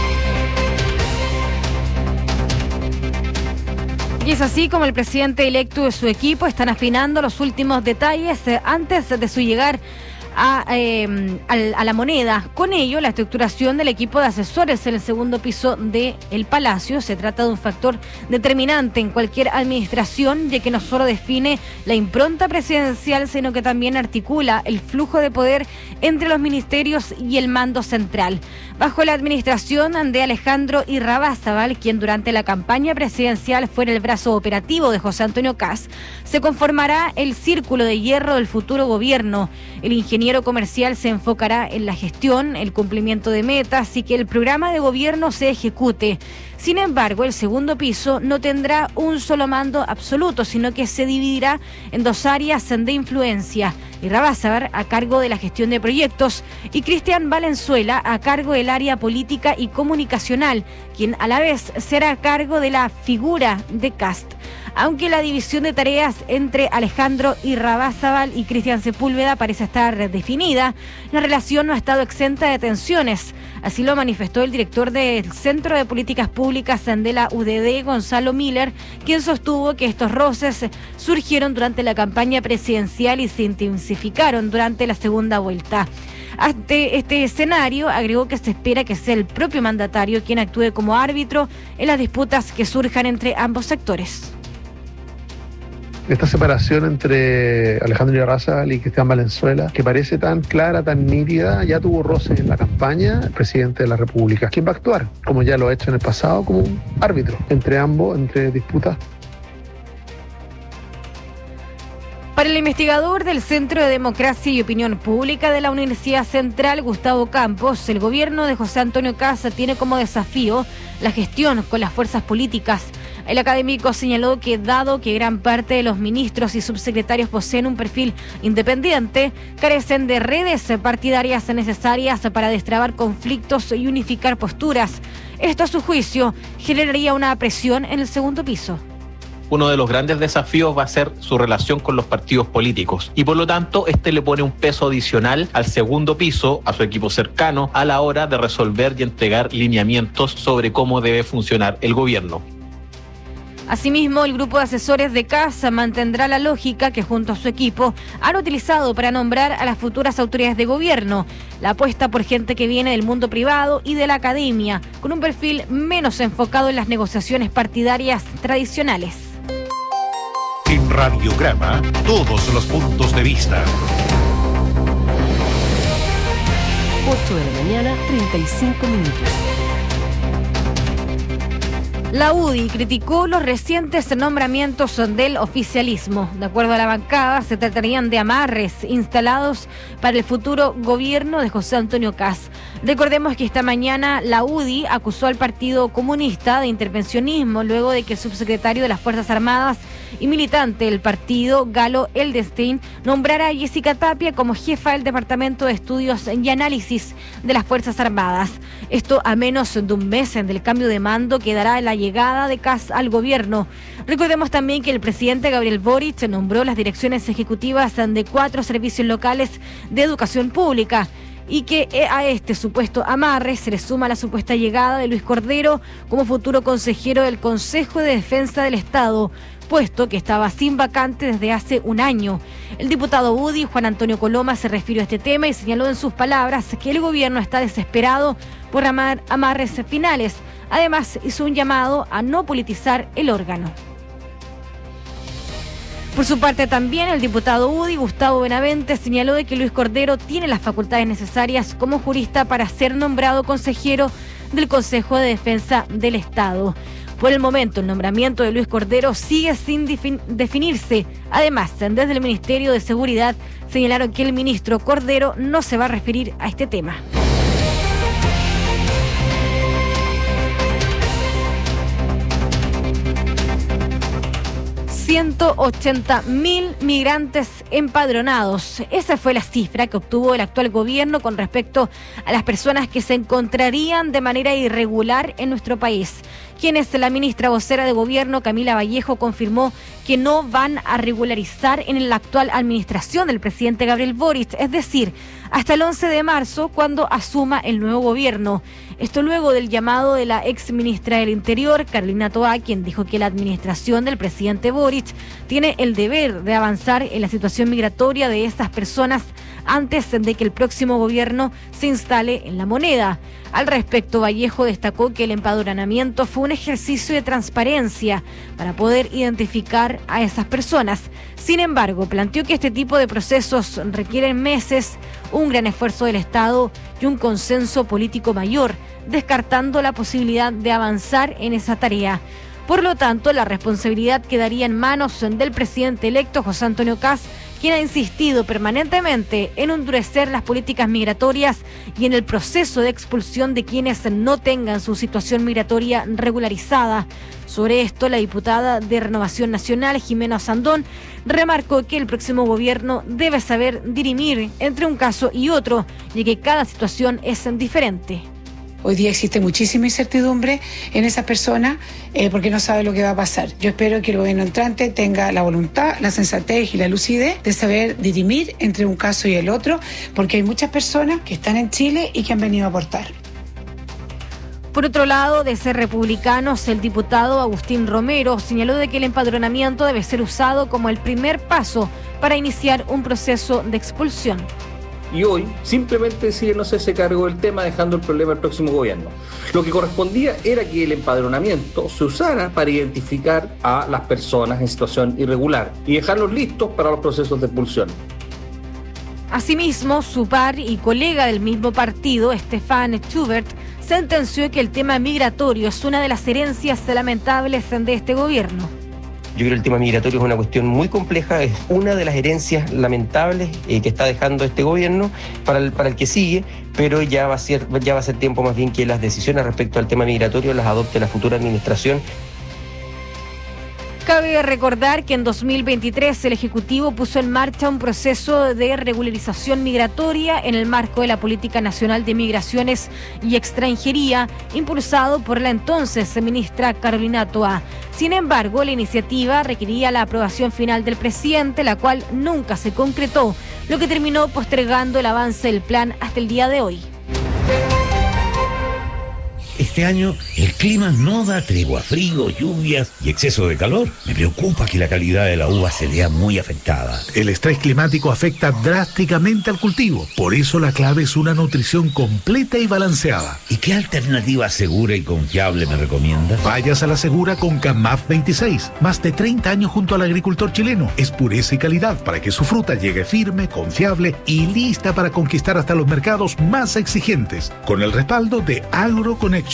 Y es así como el presidente electo y su equipo están afinando los últimos detalles antes de su llegar a La Moneda. Con ello, la estructuración del equipo de asesores en el segundo piso del Palacio se trata de un factor determinante en cualquier administración, ya que no solo define la impronta presidencial, sino que también articula el flujo de poder entre los ministerios y el mando central. Bajo la administración de Alejandro Irarrázaval, quien durante la campaña presidencial fue el brazo operativo de José Antonio Kast, se conformará el círculo de hierro del futuro gobierno. El ingeniero comercial se enfocará en la gestión, el cumplimiento de metas y que el programa de gobierno se ejecute. Sin embargo, el segundo piso no tendrá un solo mando absoluto, sino que se dividirá en dos áreas de influencia. Irarrázaval a cargo de la gestión de proyectos y Cristian Valenzuela a cargo del área política y comunicacional, quien a la vez será a cargo de la figura de Kast. Aunque la división de tareas entre Alejandro Irarrázaval y Cristian Sepúlveda parece estar definida, la relación no ha estado exenta de tensiones. Así lo manifestó el director del Centro de Políticas Públicas de la UDD, Gonzalo Miller, quien sostuvo que estos roces surgieron durante la campaña presidencial y se intensificaron durante la segunda vuelta. Ante este escenario, agregó que se espera que sea el propio mandatario quien actúe como árbitro en las disputas que surjan entre ambos sectores. Esta separación entre Alejandro Irarrázaval y Cristian Valenzuela, que parece tan clara, tan nítida, ya tuvo roces en la campaña el presidente de la República. ¿Quién va a actuar? Como ya lo ha hecho en el pasado, como un árbitro entre ambos, entre disputas. Para el investigador del Centro de Democracia y Opinión Pública de la Universidad Central, Gustavo Campos, el gobierno de José Antonio Kast tiene como desafío la gestión con las fuerzas políticas. El académico señaló que dado que gran parte de los ministros y subsecretarios poseen un perfil independiente, carecen de redes partidarias necesarias para destrabar conflictos y unificar posturas. Esto, a su juicio, generaría una presión en el segundo piso. Uno de los grandes desafíos va a ser su relación con los partidos políticos y por lo tanto le pone un peso adicional al segundo piso, a su equipo cercano, a la hora de resolver y entregar lineamientos sobre cómo debe funcionar el gobierno. Asimismo, el grupo de asesores de Kast mantendrá la lógica que junto a su equipo han utilizado para nombrar a las futuras autoridades de gobierno, la apuesta por gente que viene del mundo privado y de la academia, con un perfil menos enfocado en las negociaciones partidarias tradicionales. En Radiograma, todos los puntos de vista. 8 de la mañana, 35 minutos. La UDI criticó los recientes nombramientos del oficialismo. De acuerdo a la bancada, se tratarían de amarres instalados para el futuro gobierno de José Antonio Kast. Recordemos que esta mañana la UDI acusó al Partido Comunista de intervencionismo luego de que el subsecretario de las Fuerzas Armadas y militante del partido, Galo Eldestein, nombrara a Jessica Tapia como jefa del Departamento de Estudios y Análisis de las Fuerzas Armadas. Esto a menos de un mes del cambio de mando que dará la llegada de Kast al gobierno. Recordemos también que el presidente Gabriel Boric nombró las direcciones ejecutivas de 4 servicios locales de educación pública y que a este supuesto amarre se le suma la supuesta llegada de Luis Cordero como futuro consejero del Consejo de Defensa del Estado, puesto que estaba sin vacante desde hace un año. El diputado UDI, Juan Antonio Coloma, se refirió a este tema y señaló en sus palabras que el gobierno está desesperado por amarres finales. Además, hizo un llamado a no politizar el órgano. Por su parte también el diputado UDI, Gustavo Benavente, señaló de que Luis Cordero tiene las facultades necesarias como jurista para ser nombrado consejero del Consejo de Defensa del Estado. Por el momento, el nombramiento de Luis Cordero sigue sin definirse. Además, desde el Ministerio de Seguridad señalaron que el ministro Cordero no se va a referir a este tema. 180.000 migrantes empadronados. Esa fue la cifra que obtuvo el actual gobierno con respecto a las personas que se encontrarían de manera irregular en nuestro país. La ministra vocera de gobierno, Camila Vallejo, confirmó que no van a regularizar en la actual administración del presidente Gabriel Boric, es decir, hasta el 11 de marzo, cuando asuma el nuevo gobierno. Esto luego del llamado de la ex ministra del Interior, Carolina Toá, quien dijo que la administración del presidente Boric tiene el deber de avanzar en la situación migratoria de estas personas antes de que el próximo gobierno se instale en la moneda. Al respecto, Vallejo destacó que el empadronamiento fue un ejercicio de transparencia para poder identificar a esas personas. Sin embargo, planteó que este tipo de procesos requieren meses, un gran esfuerzo del Estado y un consenso político mayor, descartando la posibilidad de avanzar en esa tarea. Por lo tanto, la responsabilidad quedaría en manos del presidente electo, José Antonio Kast, quien ha insistido permanentemente en endurecer las políticas migratorias y en el proceso de expulsión de quienes no tengan su situación migratoria regularizada. Sobre esto, la diputada de Renovación Nacional, Jimena Sandón, remarcó que el próximo gobierno debe saber dirimir entre un caso y otro, y que cada situación es diferente. Hoy día existe muchísima incertidumbre en esa persona porque no sabe lo que va a pasar. Yo espero que el gobierno entrante tenga la voluntad, la sensatez y la lucidez de saber dirimir entre un caso y el otro, porque hay muchas personas que están en Chile y que han venido a aportar. Por otro lado, de ser republicanos, el diputado Agustín Romero señaló de que el empadronamiento debe ser usado como el primer paso para iniciar un proceso de expulsión. Y hoy simplemente decide no hacerse cargo del tema, dejando el problema al próximo gobierno. Lo que correspondía era que el empadronamiento se usara para identificar a las personas en situación irregular y dejarlos listos para los procesos de expulsión. Asimismo, su par y colega del mismo partido, Stefan Schubert, sentenció que el tema migratorio es una de las herencias lamentables de este gobierno. Yo creo que el tema migratorio es una cuestión muy compleja, es una de las herencias lamentables que está dejando este gobierno para el que sigue, pero ya va a ser tiempo más bien que las decisiones respecto al tema migratorio las adopte la futura administración. Cabe recordar que en 2023 el Ejecutivo puso en marcha un proceso de regularización migratoria en el marco de la Política Nacional de Migraciones y Extranjería, impulsado por la entonces ministra Carolina Toá. Sin embargo, la iniciativa requería la aprobación final del presidente, la cual nunca se concretó, lo que terminó postergando el avance del plan hasta el día de hoy. Este año el clima no da tregua, frío, lluvias y exceso de calor. Me preocupa que la calidad de la uva se vea muy afectada. El estrés climático afecta drásticamente al cultivo. Por eso la clave es una nutrición completa y balanceada. ¿Y qué alternativa segura y confiable me recomiendas? Vayas a la segura con CAMAF 26. Más de 30 años junto al agricultor chileno. Es pureza y calidad para que su fruta llegue firme, confiable y lista para conquistar hasta los mercados más exigentes. Con el respaldo de AgroConnection.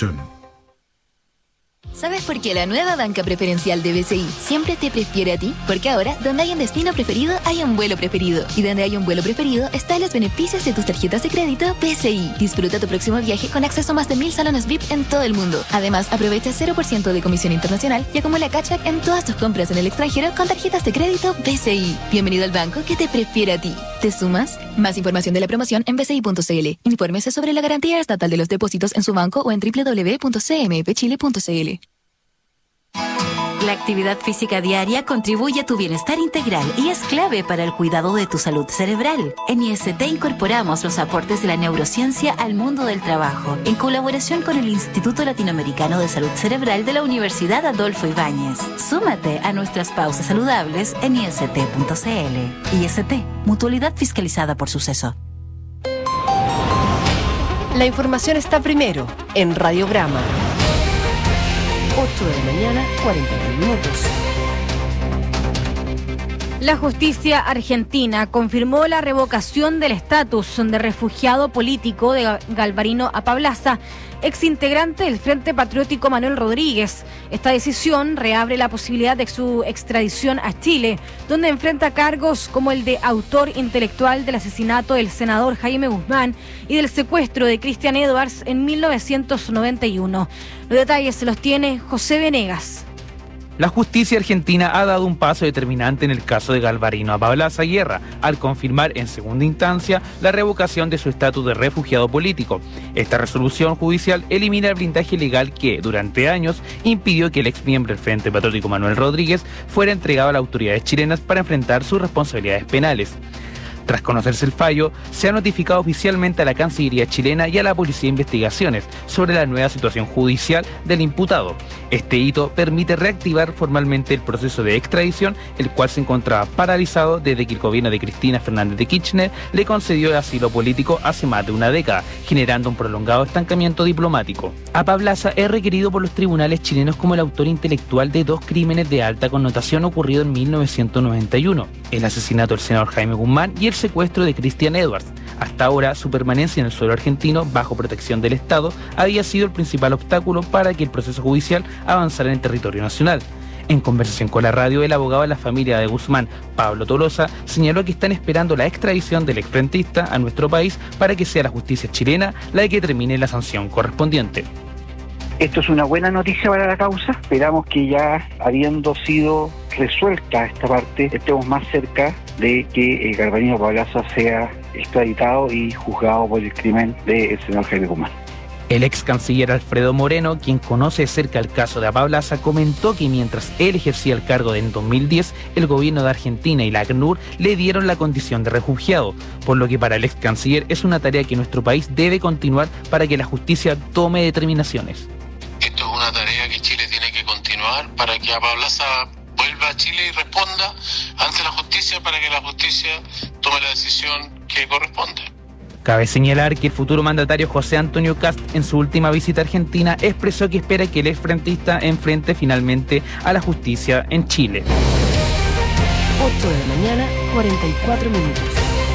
¿Sabes por qué la nueva banca preferencial de BCI siempre te prefiere a ti? Porque ahora, donde hay un destino preferido, hay un vuelo preferido. Y donde hay un vuelo preferido, están los beneficios de tus tarjetas de crédito BCI. Disfruta tu próximo viaje con acceso a más de 1000 salones VIP en todo el mundo. Además, aprovecha 0% de comisión internacional y acumula cashback en todas tus compras en el extranjero con tarjetas de crédito BCI. Bienvenido al banco que te prefiere a ti. ¿Te sumas? Más información de la promoción en bci.cl. Infórmese sobre la garantía estatal de los depósitos en su banco o en www.cmfchile.cl. La actividad física diaria contribuye a tu bienestar integral y es clave para el cuidado de tu salud cerebral. En IST incorporamos los aportes de la neurociencia al mundo del trabajo, en colaboración con el Instituto Latinoamericano de Salud Cerebral de la Universidad Adolfo Ibáñez. Súmate a nuestras pausas saludables en ist.cl. IST, mutualidad fiscalizada por Suceso. La información está primero en Radiograma. 8 de la mañana, 41 minutos. La justicia argentina confirmó la revocación del estatus de refugiado político de Galvarino Apablaza, exintegrante del Frente Patriótico Manuel Rodríguez. Esta decisión reabre la posibilidad de su extradición a Chile, donde enfrenta cargos como el de autor intelectual del asesinato del senador Jaime Guzmán y del secuestro de Cristian Edwards en 1991. Los detalles se los tiene José Venegas. La justicia argentina ha dado un paso determinante en el caso de Galvarino Apablaza Guerra, al confirmar en segunda instancia la revocación de su estatus de refugiado político. Esta resolución judicial elimina el blindaje legal que, durante años, impidió que el exmiembro del Frente Patriótico Manuel Rodríguez fuera entregado a las autoridades chilenas para enfrentar sus responsabilidades penales. Tras conocerse el fallo, se ha notificado oficialmente a la Cancillería chilena y a la Policía de Investigaciones sobre la nueva situación judicial del imputado. Este hito permite reactivar formalmente el proceso de extradición, el cual se encontraba paralizado desde que el gobierno de Cristina Fernández de Kirchner le concedió el asilo político hace más de una década, generando un prolongado estancamiento diplomático. Apablaza es requerido por los tribunales chilenos como el autor intelectual de 2 crímenes de alta connotación ocurridos en 1991, el asesinato del senador Jaime Guzmán y el secuestro de Cristian Edwards. Hasta ahora, su permanencia en el suelo argentino, bajo protección del Estado, había sido el principal obstáculo para que el proceso judicial avanzara en el territorio nacional. En conversación con la radio, el abogado de la familia de Guzmán, Pablo Tolosa, señaló que están esperando la extradición del exfrentista a nuestro país para que sea la justicia chilena la que determine la sanción correspondiente. Esto es una buena noticia para la causa. Esperamos que ya habiendo sido resuelta esta parte, estemos más cerca de que Galvarino Apablaza sea extraditado y juzgado por el crimen del senador Jaime Guzmán. El ex canciller Alfredo Moreno, quien conoce de cerca el caso de Apablaza, comentó que mientras él ejercía el cargo en 2010, el gobierno de Argentina y la ACNUR le dieron la condición de refugiado, por lo que para el ex canciller es una tarea que nuestro país debe continuar para que la justicia tome determinaciones. Esto es una tarea que Chile tiene que continuar para que Apablaza vuelva a Chile y responda ante la justicia para que la justicia tome la decisión que corresponde. Cabe señalar que el futuro mandatario José Antonio Kast, en su última visita a Argentina, expresó que espera que el exfrentista enfrente finalmente a la justicia en Chile. 8 de la mañana, 44 minutos.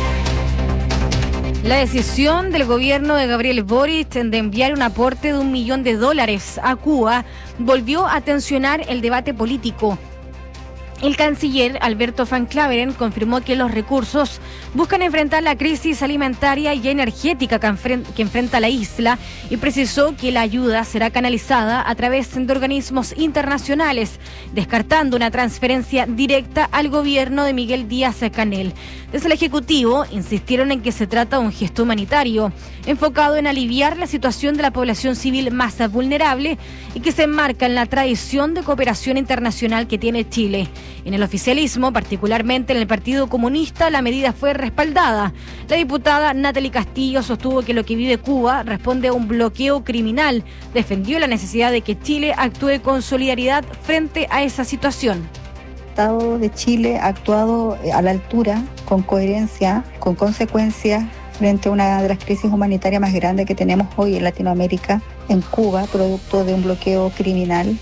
La decisión del gobierno de Gabriel Boric de enviar un aporte de $1 millón a Cuba volvió a tensionar el debate político. El canciller Alberto Van Claveren confirmó que los recursos buscan enfrentar la crisis alimentaria y energética que enfrenta la isla y precisó que la ayuda será canalizada a través de organismos internacionales, descartando una transferencia directa al gobierno de Miguel Díaz-Canel. Desde el Ejecutivo insistieron en que se trata de un gesto humanitario, enfocado en aliviar la situación de la población civil más vulnerable y que se enmarca en la tradición de cooperación internacional que tiene Chile. En el oficialismo, particularmente en el Partido Comunista, la medida fue respaldada. La diputada Natalie Castillo sostuvo que lo que vive Cuba responde a un bloqueo criminal. Defendió la necesidad de que Chile actúe con solidaridad frente a esa situación. El Estado de Chile ha actuado a la altura, con coherencia, con consecuencias, frente a una de las crisis humanitarias más grandes que tenemos hoy en Latinoamérica, en Cuba, producto de un bloqueo criminal.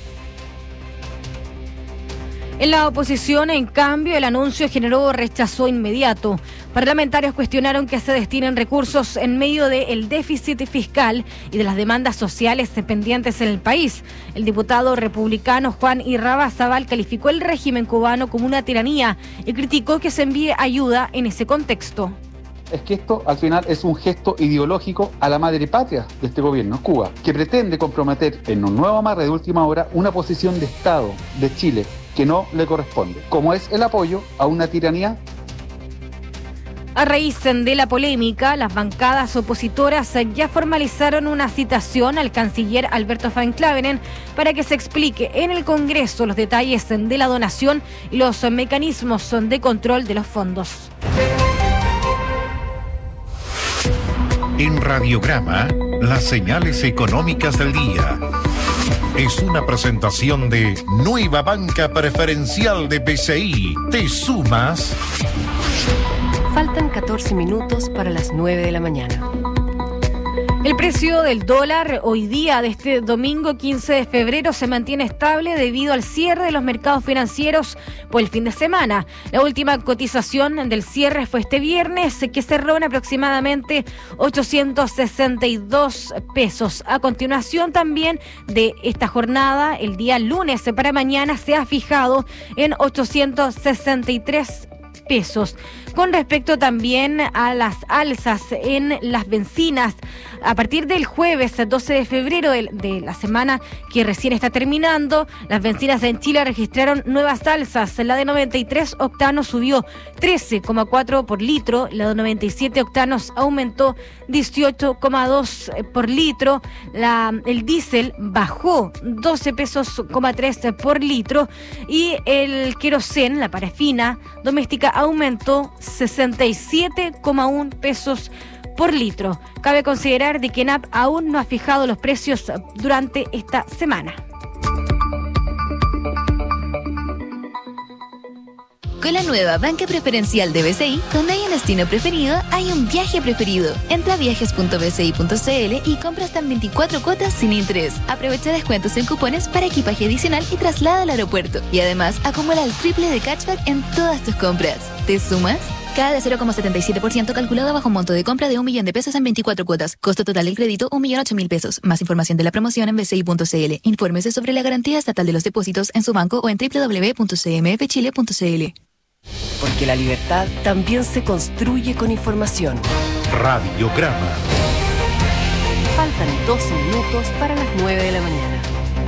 En la oposición, en cambio, el anuncio generó rechazo inmediato. Parlamentarios cuestionaron que se destinen recursos en medio del déficit fiscal y de las demandas sociales pendientes en el país. El diputado republicano Juan Irarrázaval calificó el régimen cubano como una tiranía y criticó que se envíe ayuda en ese contexto. Es que esto al final es un gesto ideológico a la madre patria de este gobierno, Cuba, que pretende comprometer en un nuevo amarre de última hora una posición de Estado de Chile que no le corresponde, como es el apoyo a una tiranía. A raíz de la polémica, las bancadas opositoras ya formalizaron una citación al canciller Alberto Van Claveren para que se explique en el Congreso los detalles de la donación y los mecanismos de control de los fondos. En Radiograma, las señales económicas del día. Es una presentación de Nueva Banca Preferencial de BCI. ¿Te sumas? Faltan 14 minutos para las 9 de la mañana. El precio del dólar hoy día de este domingo 15 de febrero se mantiene estable debido al cierre de los mercados financieros por el fin de semana. La última cotización del cierre fue este viernes, que cerró en aproximadamente 862 pesos. A continuación también de esta jornada, el día lunes para mañana se ha fijado en 863 pesos. Con respecto también a las alzas en las bencinas, a partir del jueves 12 de febrero de la semana que recién está terminando, las bencinas en Chile registraron nuevas alzas. La de 93 octanos subió 13,4 por litro, la de 97 octanos aumentó 18,2 por litro, el diésel bajó 12 pesos,3 por litro y el querosén, la parafina doméstica, aumentó 67,1 pesos por litro. Cabe considerar de que ENAP aún no ha fijado los precios durante esta semana. Con la nueva banca preferencial de BCI, donde hay un destino preferido, hay un viaje preferido. Entra a viajes.bci.cl y compra hasta en 24 cuotas sin interés. Aprovecha descuentos en cupones para equipaje adicional y traslada al aeropuerto. Y además, acumula el triple de cashback en todas tus compras. ¿Te sumas? Cada de 0,77% calculado bajo un monto de compra de 1 millón de pesos en 24 cuotas. Costo total del crédito, 1.008.000 pesos. Más información de la promoción en bci.cl. Infórmese sobre la garantía estatal de los depósitos en su banco o en www.cmfchile.cl. Porque la libertad también se construye con información. Radiograma. Faltan 12 minutos para las 9 de la mañana.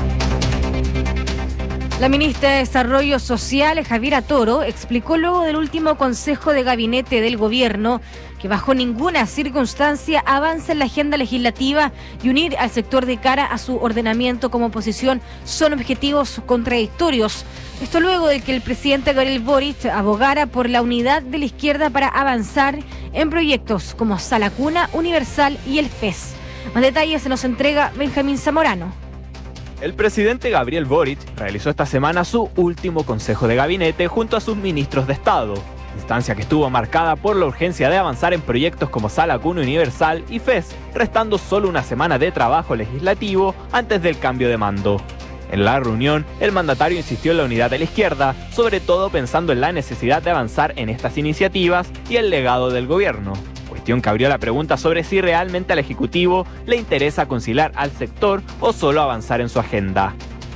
La ministra de Desarrollo Social, Javiera Toro, explicó luego del último Consejo de Gabinete del Gobierno que bajo ninguna circunstancia avanza en la agenda legislativa y unir al sector de cara a su ordenamiento como oposición son objetivos contradictorios. Esto luego de que el presidente Gabriel Boric abogara por la unidad de la izquierda para avanzar en proyectos como Sala Cuna Universal y el FES. Más detalles se nos entrega Benjamín Zamorano. El presidente Gabriel Boric realizó esta semana su último consejo de gabinete junto a sus ministros de Estado, instancia que estuvo marcada por la urgencia de avanzar en proyectos como Sala Cuna Universal y FES, restando solo una semana de trabajo legislativo antes del cambio de mando. En la reunión, el mandatario insistió en la unidad de la izquierda, sobre todo pensando en la necesidad de avanzar en estas iniciativas y el legado del gobierno. Cuestión que abrió la pregunta sobre si realmente al Ejecutivo le interesa conciliar al sector o solo avanzar en su agenda.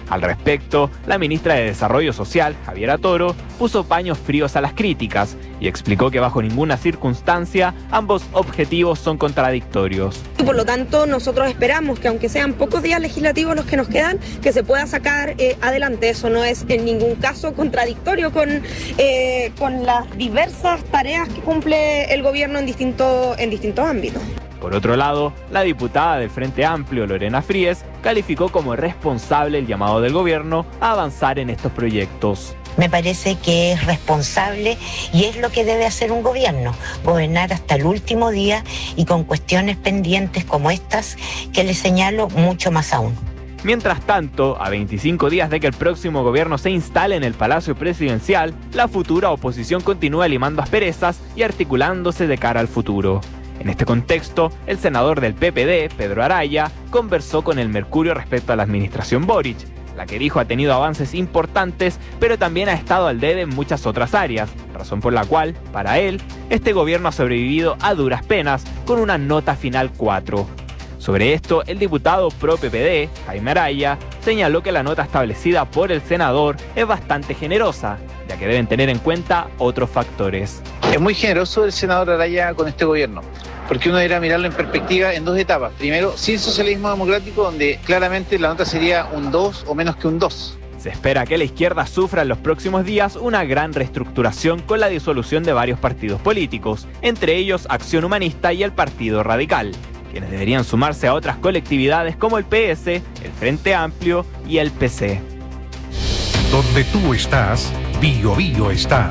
Al respecto, la ministra de Desarrollo Social, Javiera Toro, puso paños fríos a las críticas y explicó que bajo ninguna circunstancia ambos objetivos son contradictorios. Y por lo tanto, nosotros esperamos que aunque sean pocos días legislativos los que nos quedan, que se pueda sacar adelante. Eso no es en ningún caso contradictorio con las diversas tareas que cumple el gobierno en distintos ámbitos. Por otro lado, la diputada del Frente Amplio, Lorena Fríes, calificó como responsable el llamado del gobierno a avanzar en estos proyectos. Me parece que es responsable y es lo que debe hacer un gobierno, gobernar hasta el último día y con cuestiones pendientes como estas que le señalo mucho más aún. Mientras tanto, a 25 días de que el próximo gobierno se instale en el Palacio Presidencial, la futura oposición continúa limando asperezas y articulándose de cara al futuro. En este contexto, el senador del PPD, Pedro Araya, conversó con el Mercurio respecto a la administración Boric, la que dijo ha tenido avances importantes, pero también ha estado al debe en muchas otras áreas, razón por la cual, para él, este gobierno ha sobrevivido a duras penas con una nota final 4. Sobre esto, el diputado pro PPD, Jaime Araya, señaló que la nota establecida por el senador es bastante generosa, ya que deben tener en cuenta otros factores. Es muy generoso el senador Araya con este gobierno, porque uno debería mirarlo en perspectiva en dos etapas. Primero, sin socialismo democrático, donde claramente la nota sería un 2 o menos que un 2. Se espera que la izquierda sufra en los próximos días una gran reestructuración con la disolución de varios partidos políticos, entre ellos Acción Humanista y el Partido Radical, quienes deberían sumarse a otras colectividades como el PS, el Frente Amplio y el PC. Donde tú estás, Bio Bio está.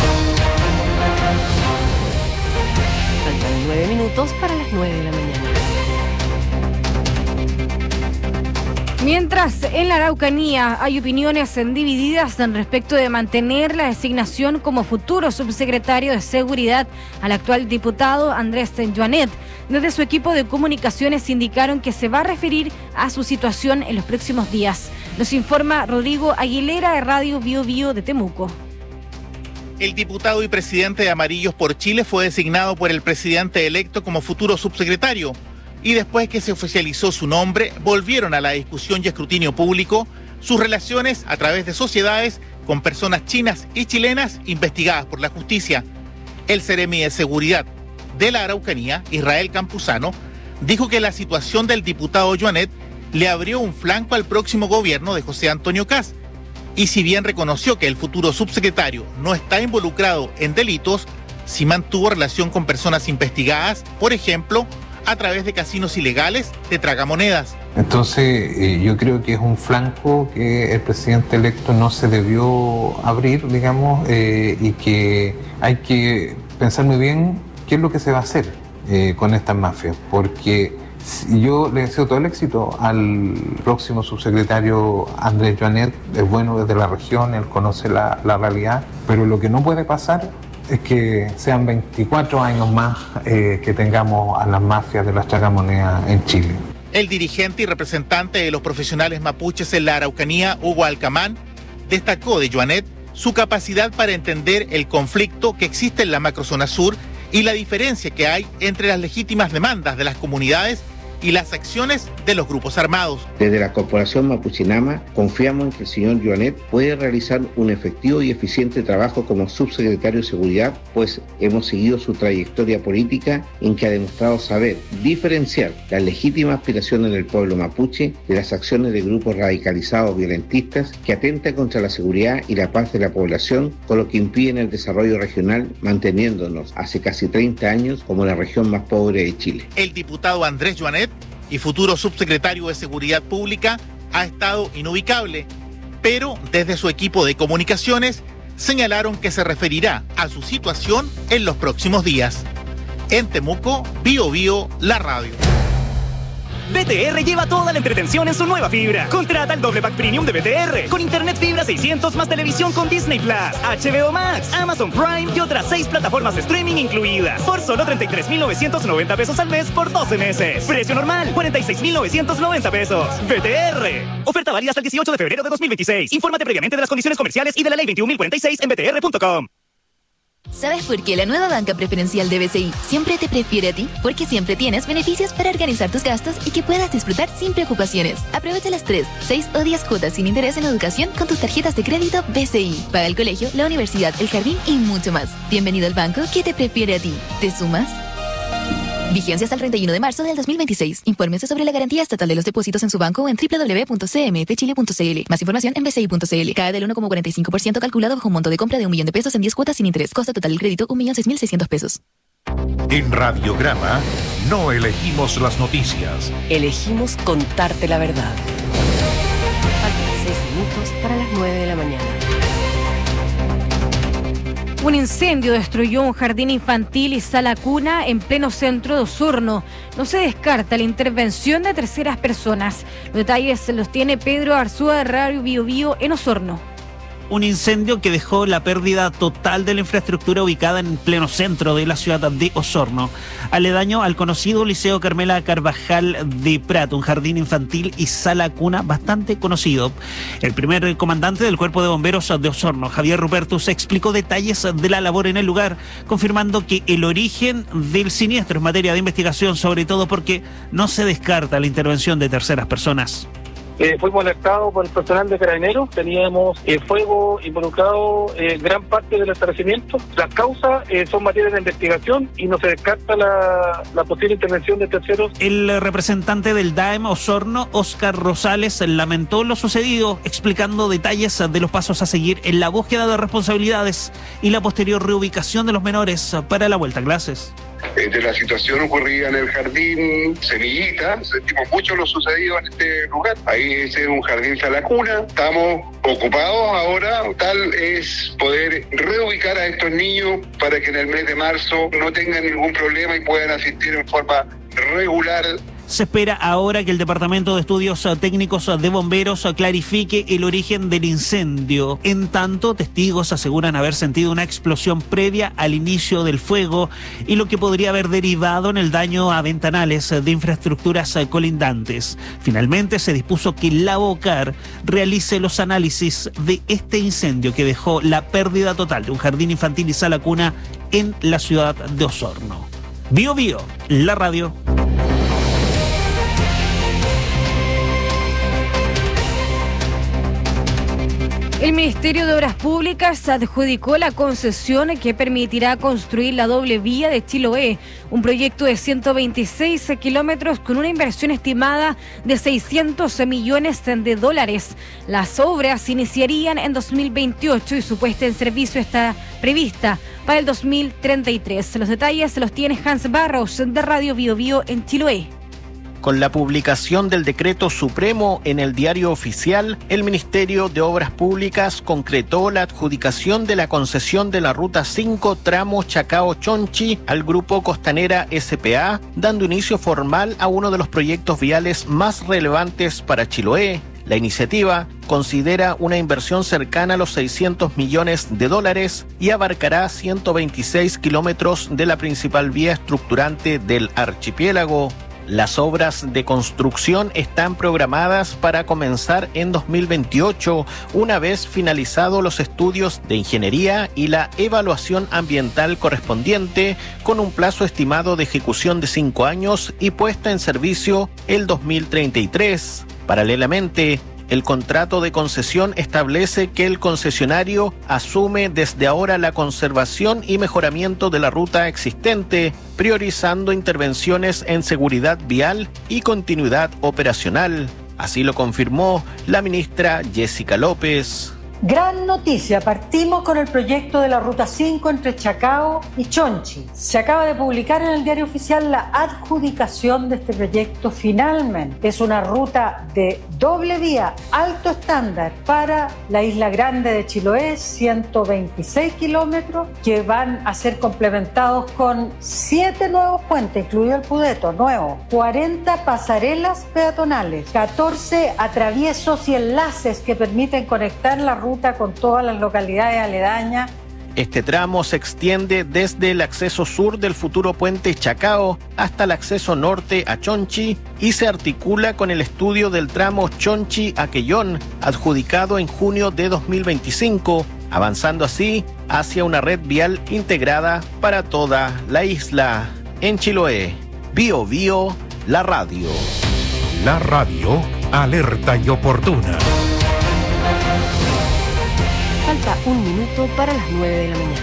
Faltan 9 minutos para las 9 de la mañana. Mientras en la Araucanía hay opiniones divididas en respecto de mantener la designación como futuro subsecretario de Seguridad al actual diputado Andrés Joanet, desde su equipo de comunicaciones indicaron que se va a referir a su situación en los próximos días. Nos informa Rodrigo Aguilera de Radio Bio Bio de Temuco. El diputado y presidente de Amarillos por Chile fue designado por el presidente electo como futuro subsecretario. Y después que se oficializó su nombre, volvieron a la discusión y escrutinio público sus relaciones a través de sociedades con personas chinas y chilenas investigadas por la justicia. El Seremi de Seguridad de la Araucanía, Israel Campuzano, dijo que la situación del diputado Joanet le abrió un flanco al próximo gobierno de José Antonio Kast. Y si bien reconoció que el futuro subsecretario no está involucrado en delitos, sí mantuvo relación con personas investigadas, por ejemplo, a través de casinos ilegales de tragamonedas. Entonces, yo creo que es un flanco que el presidente electo no se debió abrir, digamos, y que hay que pensar muy bien qué es lo que se va a hacer con estas mafias, porque yo le deseo todo el éxito al próximo subsecretario Andrés Joanet, es bueno desde la región, él conoce la realidad, pero lo que no puede pasar es que sean 24 años más que tengamos a las mafias de las tragamonedas en Chile. El dirigente y representante de los profesionales mapuches en la Araucanía, Hugo Alcamán, destacó de Joanet su capacidad para entender el conflicto que existe en la macrozona sur y la diferencia que hay entre las legítimas demandas de las comunidades y las acciones de los grupos armados. Desde la Corporación Mapuchinama confiamos en que el señor Joanet puede realizar un efectivo y eficiente trabajo como subsecretario de Seguridad, pues hemos seguido su trayectoria política en que ha demostrado saber diferenciar las legítimas aspiraciones del pueblo mapuche de las acciones de grupos radicalizados violentistas que atentan contra la seguridad y la paz de la población, con lo que impiden el desarrollo regional, manteniéndonos hace casi 30 años como la región más pobre de Chile. El diputado Andrés Joanet y futuro subsecretario de Seguridad Pública ha estado inubicable, pero desde su equipo de comunicaciones señalaron que se referirá a su situación en los próximos días. En Temuco, Bio Bio, la radio. BTR lleva toda la entretención en su nueva fibra. Contrata el doble pack premium de BTR con internet fibra 600 más televisión con Disney Plus, HBO Max, Amazon Prime y otras 6 plataformas de streaming incluidas por solo 33,990 pesos al mes por 12 meses. Precio normal 46,990 pesos. BTR. Oferta válida hasta el 18 de febrero de 2026. Infórmate previamente de las condiciones comerciales y de la ley 21.046 en btr.com. ¿Sabes por qué la nueva banca preferencial de BCI siempre te prefiere a ti? Porque siempre tienes beneficios para organizar tus gastos y que puedas disfrutar sin preocupaciones. Aprovecha las 3, 6 o 10 cuotas sin interés en educación con tus tarjetas de crédito BCI. Paga el colegio, la universidad, el jardín y mucho más. Bienvenido al banco que te prefiere a ti. ¿Te sumas? Vigencia hasta el 31 de marzo del 2026. Infórmese sobre la garantía estatal de los depósitos en su banco o en www.cmfchile.cl. Más información en bci.cl. Cae del 1,45% calculado bajo un monto de compra de $1.000.000 en 10 cuotas sin interés. Costo total del crédito $1.006.600. En Radiograma no elegimos las noticias. Elegimos contarte la verdad. Faltan 6 minutos para las 9 de la mañana. Un incendio destruyó un jardín infantil y sala cuna en pleno centro de Osorno. No se descarta la intervención de terceras personas. Los detalles los tiene Pedro Arzúa de Radio Bio Bio en Osorno. Un incendio que dejó la pérdida total de la infraestructura ubicada en pleno centro de la ciudad de Osorno, aledaño al conocido Liceo Carmela Carvajal de Prat, un jardín infantil y sala cuna bastante conocido. El primer comandante del Cuerpo de Bomberos de Osorno, Javier Rupertus, explicó detalles de la labor en el lugar, confirmando que el origen del siniestro es materia de investigación, sobre todo porque no se descarta la intervención de terceras personas. Fuimos alertados por el personal de Carabineros, teníamos fuego involucrado en gran parte del establecimiento. Las causas son materias de investigación y no se descarta la posible intervención de terceros. El representante del DAEM Osorno, Óscar Rosales, lamentó lo sucedido, explicando detalles de los pasos a seguir en la búsqueda de responsabilidades y la posterior reubicación de los menores para la vuelta a clases. De la situación ocurrida en el jardín Semillita, sentimos mucho lo sucedido en este lugar. Ahí es un jardín sala cuna, estamos ocupados ahora, tal es poder reubicar a estos niños para que en el mes de marzo no tengan ningún problema y puedan asistir en forma regular. Se espera ahora que el Departamento de Estudios Técnicos de Bomberos clarifique el origen del incendio. En tanto, testigos aseguran haber sentido una explosión previa al inicio del fuego y lo que podría haber derivado en el daño a ventanales de infraestructuras colindantes. Finalmente, se dispuso que la BOCAR realice los análisis de este incendio que dejó la pérdida total de un jardín infantil y sala cuna en la ciudad de Osorno. Bio Bio, la radio. El Ministerio de Obras Públicas adjudicó la concesión que permitirá construir la doble vía de Chiloé, un proyecto de 126 kilómetros con una inversión estimada de $600 millones. Las obras iniciarían en 2028 y su puesta en servicio está prevista para el 2033. Los detalles los tiene Hans Barros de Radio Bio Bio en Chiloé. Con la publicación del decreto supremo en el Diario Oficial, el Ministerio de Obras Públicas concretó la adjudicación de la concesión de la Ruta 5 tramo Chacao-Chonchi al Grupo Costanera S.p.A., dando inicio formal a uno de los proyectos viales más relevantes para Chiloé. La iniciativa considera una inversión cercana a los $600 millones y abarcará 126 kilómetros de la principal vía estructurante del archipiélago. Las obras de construcción están programadas para comenzar en 2028, una vez finalizados los estudios de ingeniería y la evaluación ambiental correspondiente, con un plazo estimado de ejecución de 5 años y puesta en servicio el 2033. Paralelamente, el contrato de concesión establece que el concesionario asume desde ahora la conservación y mejoramiento de la ruta existente, priorizando intervenciones en seguridad vial y continuidad operacional. Así lo confirmó la ministra Jessica López. Gran noticia, partimos con el proyecto de la Ruta 5 entre Chacao y Chonchi. Se acaba de publicar en el Diario Oficial la adjudicación de este proyecto finalmente. Es una ruta de doble vía, alto estándar para la Isla Grande de Chiloé, 126 kilómetros, que van a ser complementados con 7 nuevos puentes, incluido el Pudeto, nuevo, 40 pasarelas peatonales, 14 atraviesos y enlaces que permiten conectar la ruta con todas las localidades aledañas Este tramo se extiende desde el acceso sur del futuro puente Chacao hasta el acceso norte a Chonchi y se articula con el estudio del tramo Chonchi-Aquellón, adjudicado en junio de 2025, avanzando así hacia una red vial integrada para toda la isla. En Chiloé, Bio Bio, la radio. La radio, alerta y oportuna. Falta un minuto para las 9 de la mañana.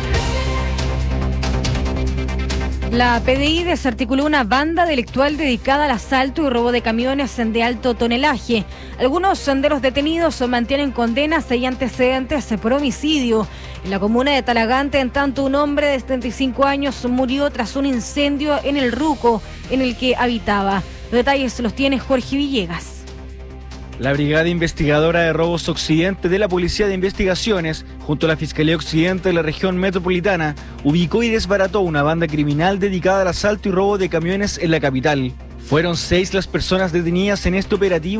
La PDI desarticuló una banda delictual dedicada al asalto y robo de camiones de alto tonelaje. Algunos de los detenidos mantienen condenas y antecedentes por homicidio. En la comuna de Talagante, en tanto, un hombre de 75 años murió tras un incendio en el Ruco en el que habitaba. Los detalles los tiene Jorge Villegas. La Brigada Investigadora de Robos Occidente de la Policía de Investigaciones, junto a la Fiscalía Occidente de la región metropolitana, ubicó y desbarató una banda criminal dedicada al asalto y robo de camiones en la capital. Fueron 6 las personas detenidas en este operativo.